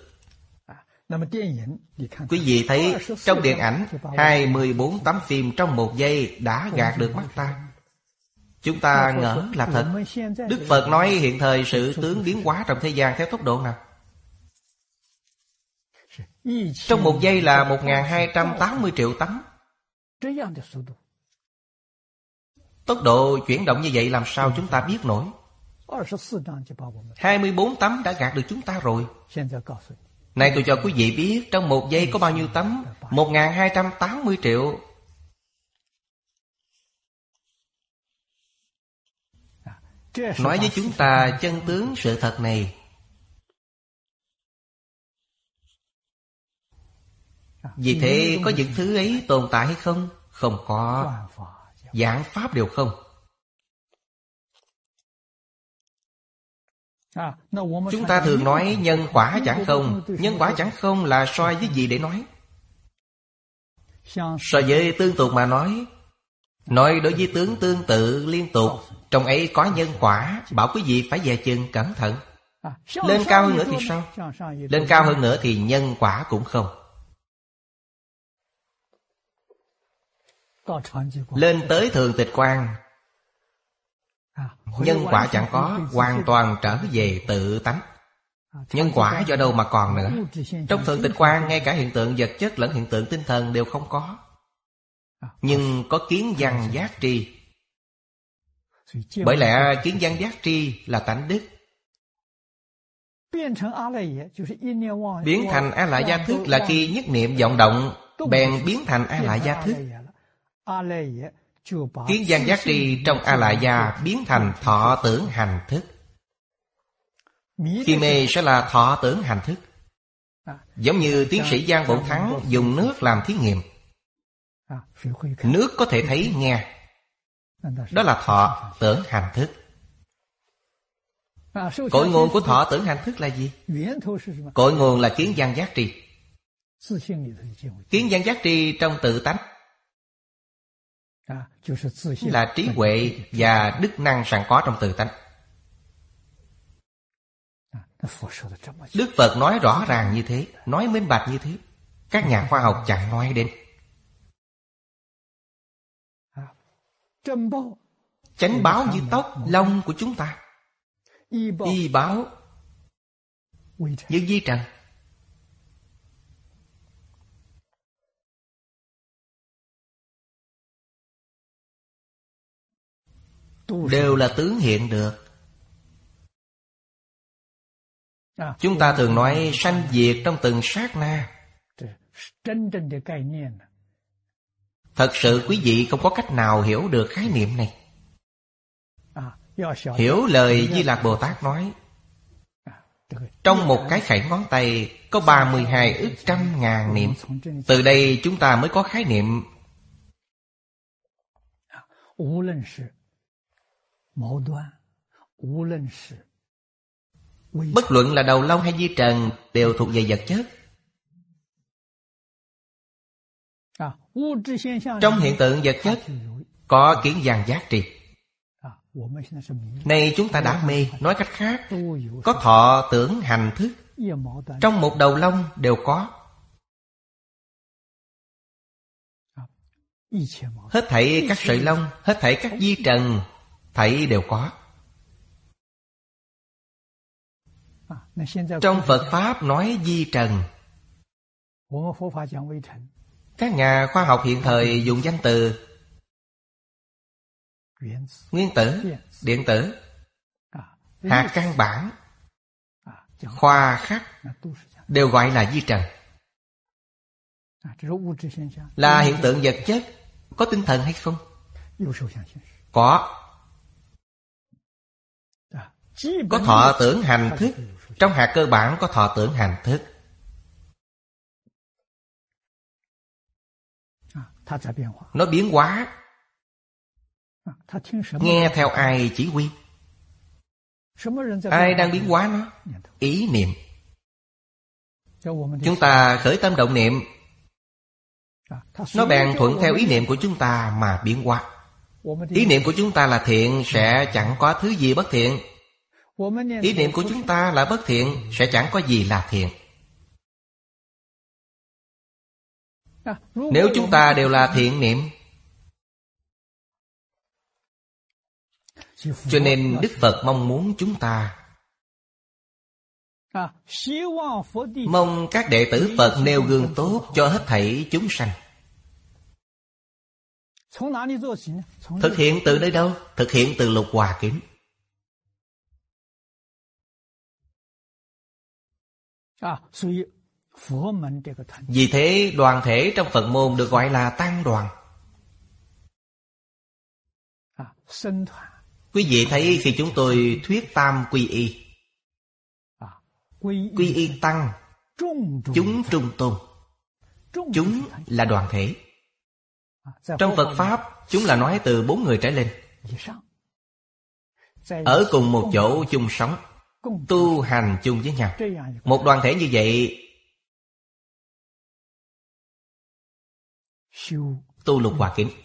Quý vị thấy trong điện ảnh 24 tấm phim trong 1 giây đã gạt được mắt ta. Chúng ta ngỡ là thật. Đức Phật nói hiện thời sự tướng biến hóa trong thế gian theo tốc độ nào? Trong 1 giây là 1280 triệu tấm. Tốc độ chuyển động như vậy làm sao chúng ta biết nổi? 24 tấm đã gạt được chúng ta rồi. Này tôi cho quý vị biết trong 1 giây có bao nhiêu tấm? 1280 triệu. Nói với chúng ta chân tướng sự thật này. Vì thế có những thứ ấy tồn tại hay không? Không có. Giảng pháp đều không. Chúng ta thường nói nhân quả chẳng không. Nhân quả chẳng không là so với gì để nói? So với tương tục mà nói đối với tướng tương tự liên tục, trong ấy có nhân quả, bảo quý vị phải dè chừng cẩn thận. Lên cao hơn nữa thì sao? Lên cao hơn nữa thì nhân quả cũng không. Lên tới thường tịch quan, nhân quả chẳng có, hoàn toàn trở về tự tánh. Nhân quả do đâu mà còn nữa? Trong thường tịch quan, ngay cả hiện tượng vật chất lẫn hiện tượng tinh thần đều không có. Nhưng có kiến văn giác tri. Bởi lẽ kiến văn giác tri là tánh đức. Biến thành A Lại Gia Thức là khi nhất niệm vọng động, bèn biến thành A Lại Gia Thức. Kiến văn giác tri trong A Lại Gia biến thành thọ tưởng hành thức. Khi mê sẽ là thọ tưởng hành thức. Giống như tiến sĩ Giang Bổn Thắng dùng nước làm thí nghiệm. Nước có thể thấy nghe. Đó là thọ tưởng hành thức. Cội nguồn của thọ tưởng hành thức là gì? Cội nguồn là kiến văn giác tri. Kiến văn giác tri trong tự tánh là trí huệ và đức năng sẵn có trong tự tánh. Đức Phật nói rõ ràng như thế, nói minh bạch như thế. Các nhà khoa học chẳng nói đến. Chánh báo như tóc, lông của chúng ta. Y báo như vi trần. Đều là tướng hiện được. Chúng ta thường nói sanh diệt trong từng sát na. Thật sự quý vị không có cách nào hiểu được khái niệm này. Hiểu lời Di Lạc Bồ Tát nói, trong một cái khẩy ngón tay có 32 ức trăm ngàn niệm. Từ đây chúng ta mới có khái niệm. Bất luận là đầu long hay di trần đều thuộc về vật chất. Trong hiện tượng vật chất có kiến văn giác tri. Nay chúng ta đã mê, nói cách khác, có thọ tưởng hành thức, trong một đầu lông đều có. Hết thảy các sợi lông, hết thảy các di trần, thảy đều có. Trong Phật Pháp nói di trần. Các nhà khoa học hiện thời dùng danh từ nguyên tử, điện tử, hạt căn bản, khoa khắc đều gọi là di trần. Là hiện tượng vật chất. Có tinh thần hay không? Có. Có thọ tưởng hành thức. Trong hạt cơ bản có thọ tưởng hành thức. Nó biến hóa. Nghe theo ai chỉ huy? Ai đang biến hóa nó? Ý niệm. Chúng ta khởi tâm động niệm, nó bèn thuận theo ý niệm của chúng ta mà biến hóa. Ý niệm của chúng ta là thiện sẽ chẳng có thứ gì bất thiện. Ý niệm của chúng ta là bất thiện sẽ chẳng có gì là thiện. Nếu chúng ta đều là thiện niệm, cho nên Đức Phật mong muốn chúng ta, mong các đệ tử Phật nêu gương tốt cho hết thảy chúng sanh. Thực hiện từ nơi đâu? Thực hiện từ Lục Hòa Kính. Vì thế đoàn thể trong Phật môn được gọi là tăng đoàn. Quý vị thấy khi chúng tôi thuyết tam quy y, quy y tăng, chúng trung tôn. Chúng là đoàn thể. Trong Phật Pháp, chúng là nói từ 4 người trở lên. Ở cùng một chỗ chung sống, tu hành chung với nhau. Một đoàn thể như vậy, tu Lục Hòa Kính,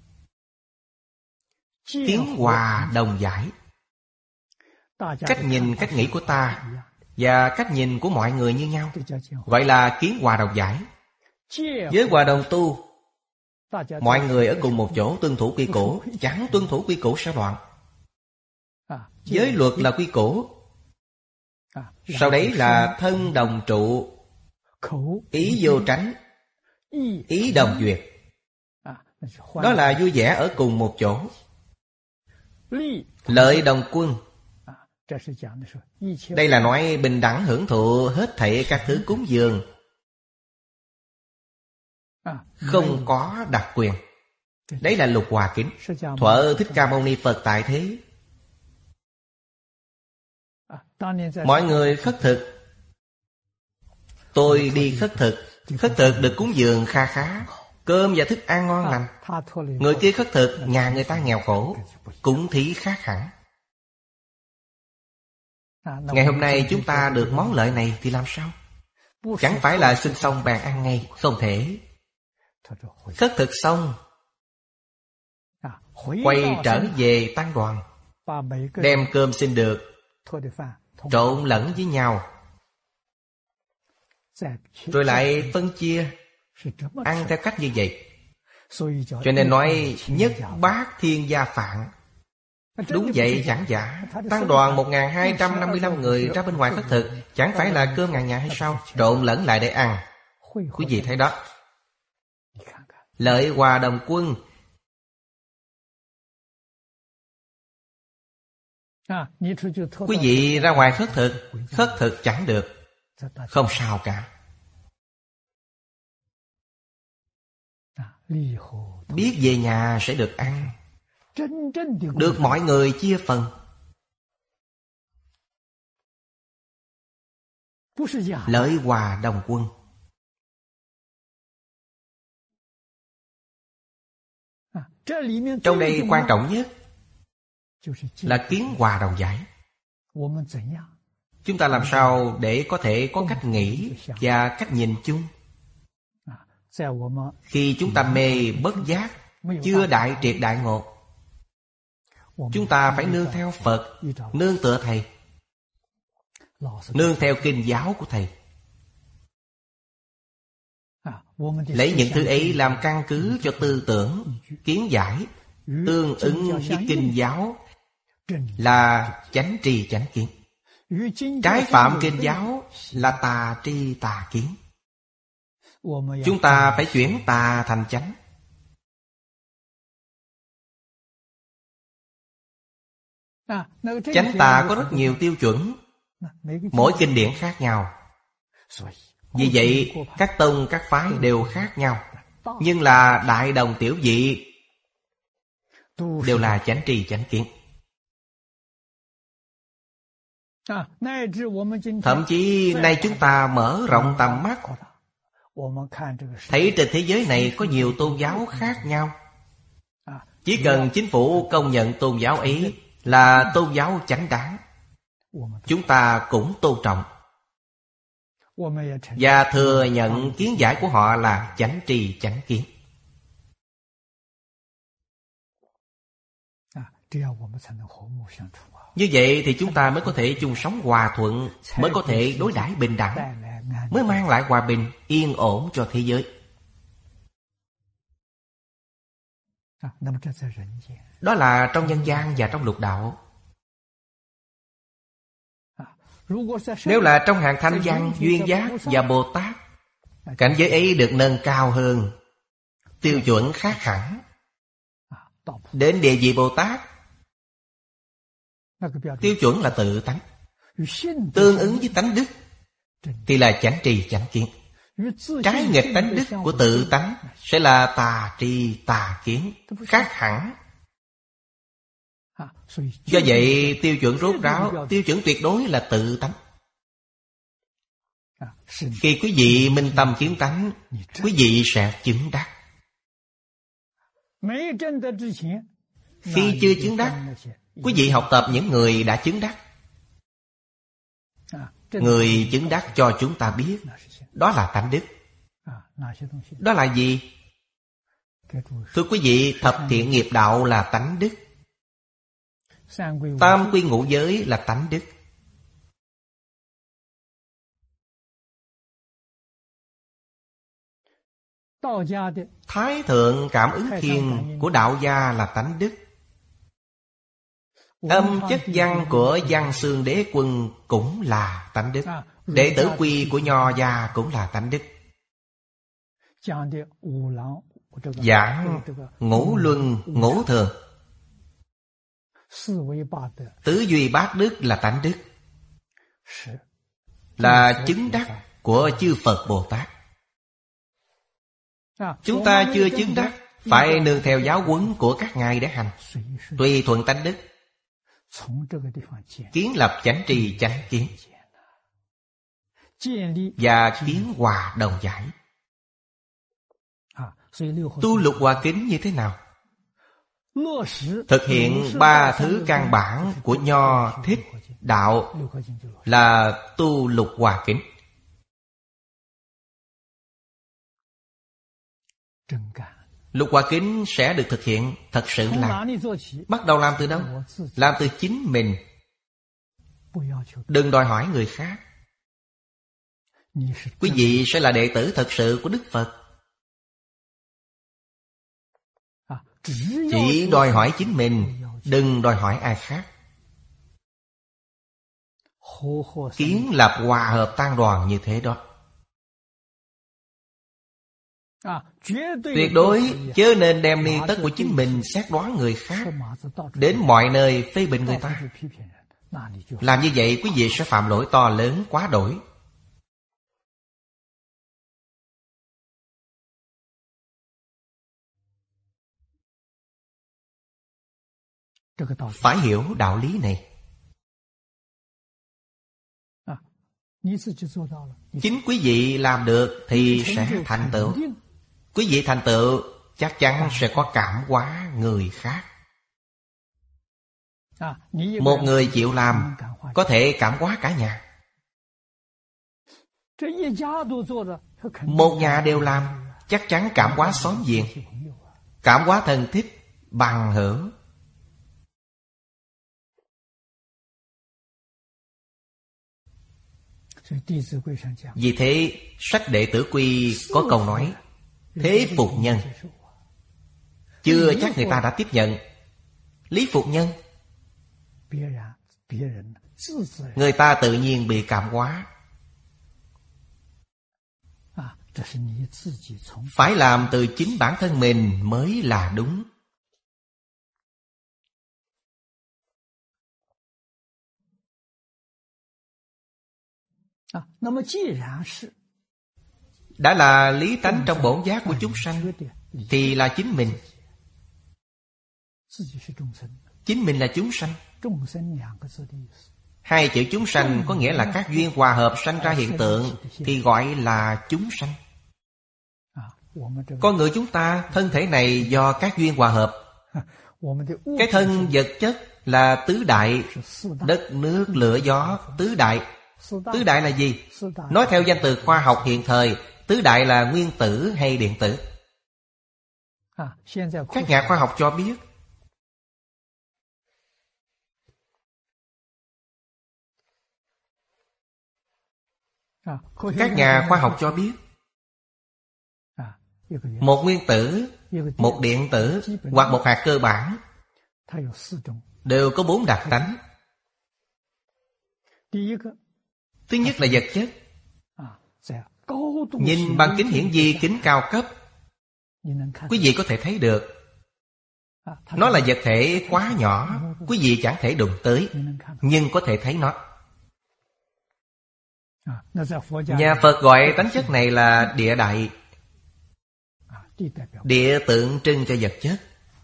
kiến hòa đồng giải. Cách nhìn, cách nghĩ của ta và cách nhìn của mọi người như nhau, gọi là kiến hòa đồng giải. Với hòa đồng tu, mọi người ở cùng một chỗ tuân thủ quy củ. Chẳng tuân thủ quy củ sao đoạn? Giới luật là quy củ. Sau đấy là thân đồng trụ, ý vô tránh, ý đồng duyệt. Đó là vui vẻ ở cùng một chỗ. Lợi đồng quân. Đây là nói bình đẳng hưởng thụ hết thảy các thứ cúng dường, không có đặc quyền. Đấy là Lục Hòa Kính. Thuở Thích Ca Mâu Ni Phật tại thế, mọi người khất thực. Tôi đi khất thực. Khất thực được cúng dường kha khá, cơm và thức ăn ngon lành. Người kia khất thực, nhà người ta nghèo khổ, cúng thí khác hẳn. Ngày hôm nay chúng ta được món lợi này thì làm sao? Chẳng phải là xin xong bàn ăn ngay, không thể. Khất thực xong, quay trở về tăng đoàn, đem cơm xin được trộn lẫn với nhau, rồi lại phân chia, ăn theo cách như vậy. Cho nên nói nhất bát thiên gia phạn. Đúng vậy chẳng giả. Tăng đoàn 1255 người ra bên ngoài khất thực, chẳng phải là cơm ngàn nhà hay sao? Trộn lẫn lại để ăn. Quý vị thấy đó. Lợi hòa đồng quân. Quý vị ra ngoài khất thực chẳng được, không sao cả. Biết về nhà sẽ được ăn, được mọi người chia phần. Lợi hòa đồng quân. Trong đây quan trọng nhất là kiến hòa đồng giải. Chúng ta làm sao để có thể có cách nghĩ và cách nhìn chung? Khi chúng ta mê bất giác, chưa đại triệt đại ngộ, chúng ta phải nương theo Phật, nương tựa Thầy, nương theo kinh giáo của Thầy. Lấy những thứ ấy làm căn cứ cho tư tưởng, kiến giải, tương ứng với kinh giáo là chánh trì chánh kiến. Trái phạm kinh giáo là tà tri tà kiến. Chúng ta phải chuyển tà thành chánh. Chánh tà có rất nhiều tiêu chuẩn, mỗi kinh điển khác nhau. Vì vậy, các tông, các phái đều khác nhau. Nhưng là đại đồng tiểu dị, đều là chánh trì chánh kiến. Thậm chí nay chúng ta mở rộng tầm mắt, thấy trên thế giới này có nhiều tôn giáo khác nhau. Chỉ cần chính phủ công nhận tôn giáo ấy là tôn giáo chánh đáng, chúng ta cũng tôn trọng và thừa nhận kiến giải của họ là chánh trì chánh kiến. Như vậy thì chúng ta mới có thể chung sống hòa thuận, mới có thể đối đãi bình đẳng, mới mang lại hòa bình, yên ổn cho thế giới. Đó là trong nhân gian và trong lục đạo. Nếu là trong hàng thanh văn, duyên giác và Bồ Tát, cảnh giới ấy được nâng cao hơn, tiêu chuẩn khác hẳn. Đến địa vị Bồ Tát, tiêu chuẩn là tự tánh, tương ứng với tánh đức thì là chánh trì chánh kiến. Trái nghịch tánh đức của tự tánh sẽ là tà tri tà kiến, khác hẳn. Do vậy tiêu chuẩn rốt ráo, tiêu chuẩn tuyệt đối là tự tánh. Khi quý vị minh tâm kiến tánh, quý vị sẽ chứng đắc. Khi chưa chứng đắc, quý vị học tập những người đã chứng đắc. Người chứng đắc cho chúng ta biết, đó là tánh đức. Đó là gì? Thưa quý vị, thập thiện nghiệp đạo là tánh đức. Tam quy ngũ giới là tánh đức. Thái thượng cảm ứng thiên của đạo gia là tánh đức. Âm chất văn của Văn Xương Đế Quân cũng là tánh đức. Đệ tử quy của Nho gia cũng là tánh đức. Giảng ngũ luân ngũ thường, tứ duy bát đức là tánh đức, là chứng đắc của chư Phật Bồ Tát. Chúng ta chưa chứng đắc, phải nương theo giáo huấn của các ngài để hành, tùy thuận tánh đức, kiến lập chánh trì chánh kiến và kiến hòa đồng giải. Tu lục hòa kính như thế nào? Thực hiện ba thứ căn bản của Nho Thích đạo là tu lục hòa kính. Lục hòa kính sẽ được thực hiện thật sự làm. Bắt đầu làm từ đâu? Làm từ chính mình. Đừng đòi hỏi người khác. Quý vị sẽ là đệ tử thật sự của Đức Phật. Chỉ đòi hỏi chính mình, đừng đòi hỏi ai khác. Kiến lập hòa hợp tan đoàn như thế đó. Tuyệt đối chớ nên đem ni tất của chính mình xét đoán người khác, đến mọi nơi phê bình người ta. Làm như vậy quý vị sẽ phạm lỗi to lớn quá đổi. Phải hiểu đạo lý này. Chính quý vị làm được thì sẽ thành tựu. Quý vị thành tựu chắc chắn sẽ có cảm hóa người khác. Một người chịu làm có thể cảm hóa cả nhà. Một nhà đều làm, chắc chắn cảm hóa xóm giềng, cảm hóa thân thích, bằng hữu. Vì thế sách Đệ Tử Quy có câu nói: thế phục nhân. Chưa chắc người ta đã tiếp nhận. Lý phục nhân, người ta tự nhiên bị cảm hóa. Phải làm từ chính bản thân mình mới là đúng. Đã là lý tánh trong bổn giác của chúng sanh thì là chính mình. Chính mình là chúng sanh. Hai chữ chúng sanh có nghĩa là các duyên hòa hợp sanh ra hiện tượng, thì gọi là chúng sanh. Con người chúng ta, thân thể này do các duyên hòa hợp. Cái thân vật chất là tứ đại: đất, nước, lửa, gió, tứ đại. Tứ đại là gì? Nói theo danh từ khoa học hiện thời, tứ đại là nguyên tử hay điện tử. Các nhà khoa học cho biết một nguyên tử, một điện tử hoặc một hạt cơ bản đều có 4 đặc tánh. Thứ nhất là vật chất. Nhìn bằng kính hiển vi, kính cao cấp, quý vị có thể thấy được nó là vật thể quá nhỏ, quý vị chẳng thể đụng tới, nhưng có thể thấy nó. Nhà Phật gọi tánh chất này là địa đại. Địa tượng trưng cho vật chất.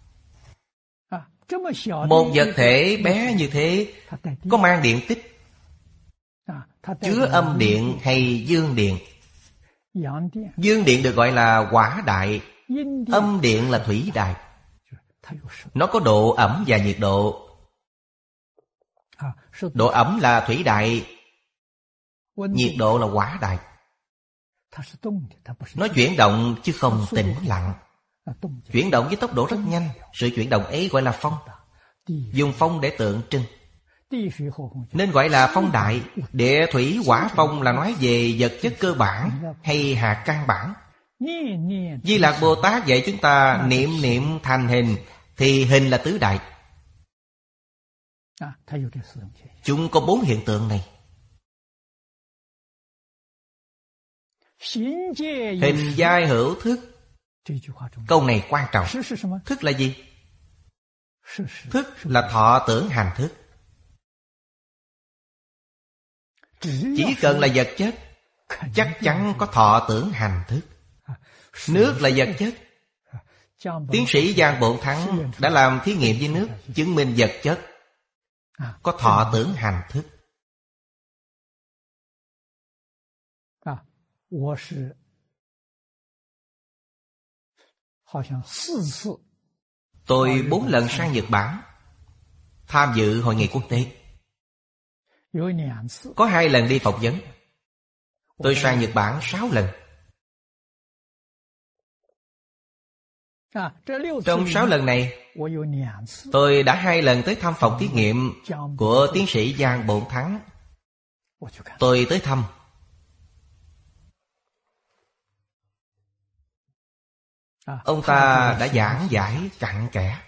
Một vật thể bé như thế có mang điện tích, chứa âm điện hay dương điện. Dương điện được gọi là hỏa đại, âm điện là thủy đại. Nó có độ ẩm và nhiệt độ. Độ ẩm là thủy đại, nhiệt độ là hỏa đại. Nó chuyển động chứ không tĩnh lặng. Chuyển động với tốc độ rất nhanh. Sự chuyển động ấy gọi là phong. Dùng phong để tượng trưng nên gọi là phong đại. Địa thủy hỏa phong là nói về vật chất cơ bản hay hạt căn bản. Di Lạc Bồ Tát dạy chúng ta niệm niệm thành hình, thì hình là tứ đại. Chúng có 4 hiện tượng này. Hình giai hữu thức. Câu này quan trọng. Thức là gì? Thức là thọ tưởng hành thức. Chỉ cần là vật chất, chắc chắn có thọ tưởng hành thức. Nước là vật chất. Tiến sĩ Giang Bộn Thắng đã làm thí nghiệm với nước, chứng minh vật chất có thọ tưởng hành thức. Tôi 4 lần sang Nhật Bản tham dự hội nghị quốc tế. Có 2 lần đi phỏng vấn. Tôi sang Nhật Bản 6 lần. Trong 6 lần này, tôi đã 2 lần tới thăm phòng thí nghiệm của tiến sĩ Giang Bộn Thắng. Tôi tới thăm. Ông ta đã giảng giải cặn kẽ.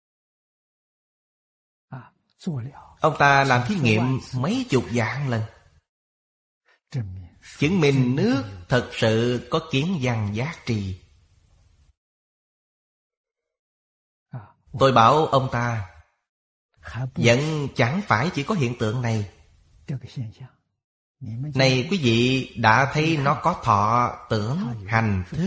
Ông ta làm thí nghiệm mấy chục vạn lần, chứng minh nước thật sự có kiến văn giác tri. Tôi bảo ông ta, vẫn chẳng phải chỉ có hiện tượng này. Này quý vị đã thấy nó có thọ tưởng hành thức.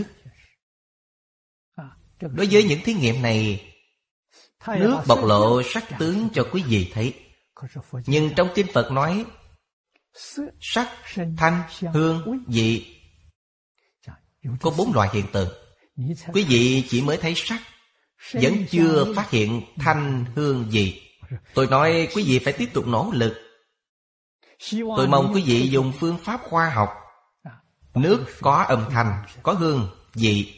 Đối với những thí nghiệm này, nước bộc lộ sắc tướng cho quý vị thấy. Nhưng trong kinh Phật nói, sắc, thanh, hương, vị có 4 loại hiện tượng. Quý vị chỉ mới thấy sắc, vẫn chưa phát hiện thanh, hương, vị. Tôi nói quý vị phải tiếp tục nỗ lực. Tôi mong quý vị dùng phương pháp khoa học Nước có âm thanh, có hương, vị.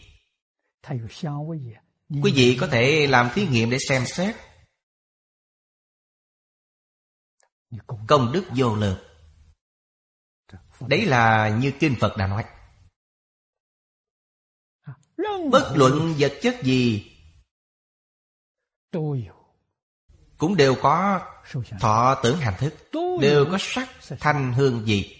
Quý vị có thể làm thí nghiệm để xem xét. Công đức vô lượng. Đấy là như Kinh Phật đã nói. Bất luận vật chất gì cũng đều có thọ tưởng hành thức, đều có sắc, thanh, hương, vị.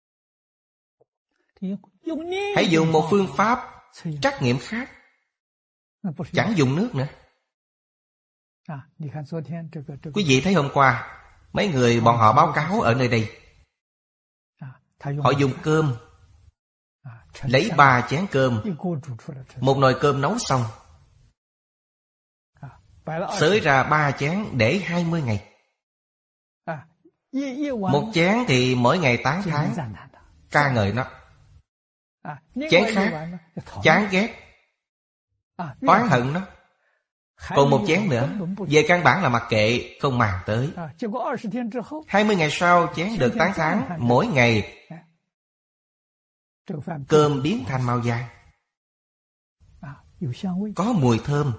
Hãy dùng một phương pháp trắc nghiệm khác, chẳng dùng nước nữa. Quý vị thấy hôm qua mấy người bọn họ báo cáo ở nơi đây, họ dùng cơm, lấy 3 chén cơm, một nồi cơm nấu xong, xới ra 3 chén để 20 ngày. Một chén thì mỗi ngày tán thán, ca ngợi nó. Chén khác chán ghét, oán hận nó. Còn một chén nữa, về căn bản là mặc kệ, không màng tới. 20 ngày sau chén được tán thán, mỗi ngày cơm biến thành màu vàng, có mùi thơm.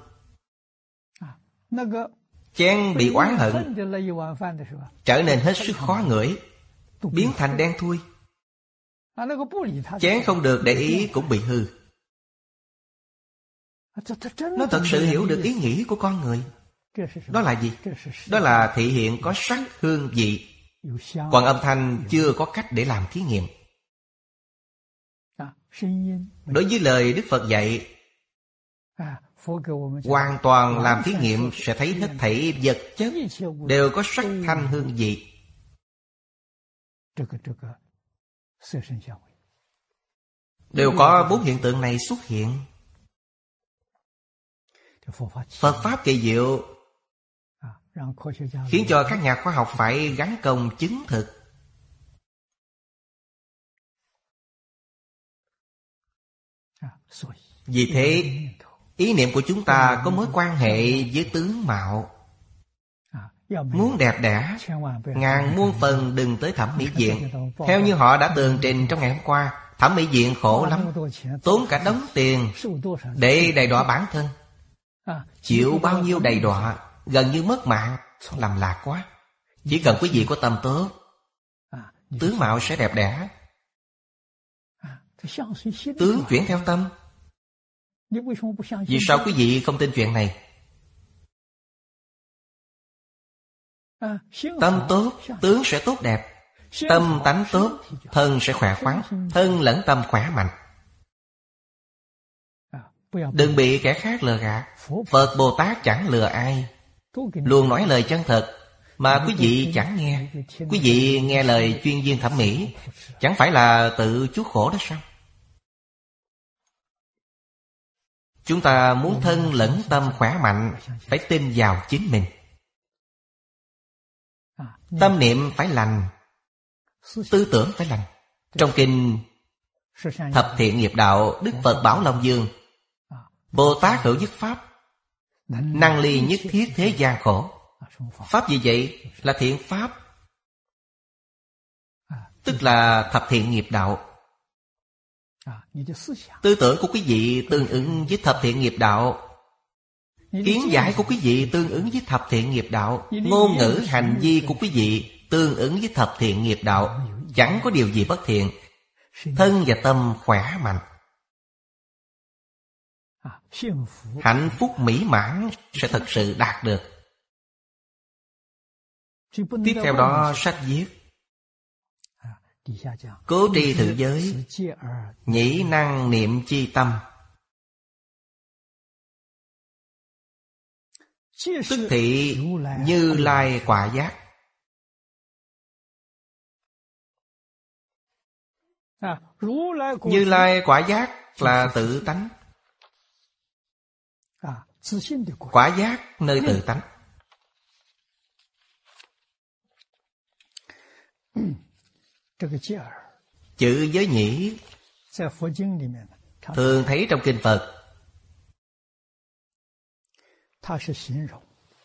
Chén bị oán hận trở nên hết sức khó ngửi, biến thành đen thui. Chén không được để ý cũng bị hư. Nó thật sự hiểu được ý nghĩ của con người. Đó là gì? Đó là thị hiện có sắc, hương, vị. Còn âm thanh chưa có cách để làm thí nghiệm. Đối với lời Đức Phật dạy, hoàn toàn làm thí nghiệm sẽ thấy hết thảy vật chất đều có sắc, thanh, hương, vị. Đều có 4 hiện tượng này xuất hiện. Phật Pháp kỳ diệu, khiến cho các nhà khoa học phải gắng công chứng thực. Vì thế, ý niệm của chúng ta có mối quan hệ với tướng mạo. Muốn đẹp đẽ, ngàn muôn phần đừng tới thẩm mỹ viện. Theo như họ đã tường trình trong ngày hôm qua, thẩm mỹ viện khổ lắm, tốn cả đống tiền để đầy đọa bản thân. Chịu bao nhiêu đầy đọa, gần như mất mạng, làm lạc quá. Chỉ cần quý vị có tâm tốt, tướng mạo sẽ đẹp đẽ. Tướng chuyển theo tâm. Vì sao quý vị không tin chuyện này? Tâm tốt, tướng sẽ tốt đẹp. Tâm tánh tốt, thân sẽ khỏe khoắn, thân lẫn tâm khỏe mạnh. Đừng bị kẻ khác lừa gạt. Phật Bồ Tát chẳng lừa ai, luôn nói lời chân thật, mà quý vị chẳng nghe. Quý vị nghe lời chuyên viên thẩm mỹ, chẳng phải là tự chuốc khổ đó sao? Chúng ta muốn thân lẫn tâm khỏe mạnh, phải tin vào chính mình. Tâm niệm phải lành, tư tưởng phải lành. Trong kinh Thập Thiện Nghiệp Đạo, Đức Phật bảo Long Dương, Bồ Tát hữu nhất pháp, năng ly nhất thiết thế gian khổ. Pháp gì vậy? Là thiện pháp, tức là thập thiện nghiệp đạo. Tư tưởng của quý vị tương ứng với thập thiện nghiệp đạo, kiến giải của quý vị tương ứng với thập thiện nghiệp đạo, ngôn ngữ hành vi của quý vị tương ứng với thập thiện nghiệp đạo. Chẳng có điều gì bất thiện. Thân và tâm khỏe mạnh, hạnh phúc mỹ mãn sẽ thật sự đạt được. Tiếp theo đó sách viết: cố tri thử giới, nhĩ năng niệm chi tâm, tức thị Như Lai quả giác. Như Lai quả giác là tự tánh, quả giác nơi tự tánh. Chữ giới nhĩ thường thấy trong kinh Phật,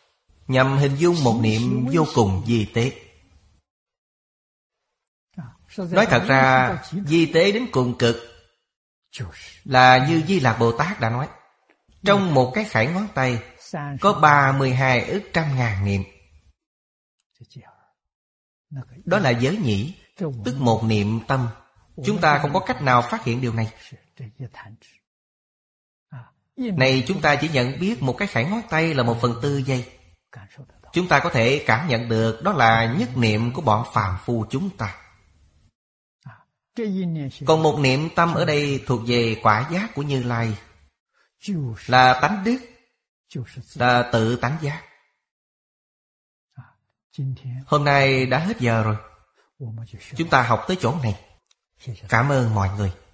nhằm hình dung một niệm vô cùng vi tế. Nói thật ra, vi tế đến cùng cực là như Di Lạc Bồ Tát đã nói, trong một cái khảy ngón tay có 32 ức trăm ngàn niệm. Đó là giới nhĩ, tức một niệm tâm. Chúng ta không có cách nào phát hiện điều này. Này chúng ta chỉ nhận biết một cái khảy ngón tay là 1/4 giây. Chúng ta có thể cảm nhận được đó là nhất niệm của bọn phàm phu chúng ta. Còn một niệm tâm ở đây thuộc về quả giác của Như Lai, là tánh đức, là tự tánh giác. Hôm nay đã hết giờ rồi. Chúng ta học tới chỗ này. Cảm ơn mọi người.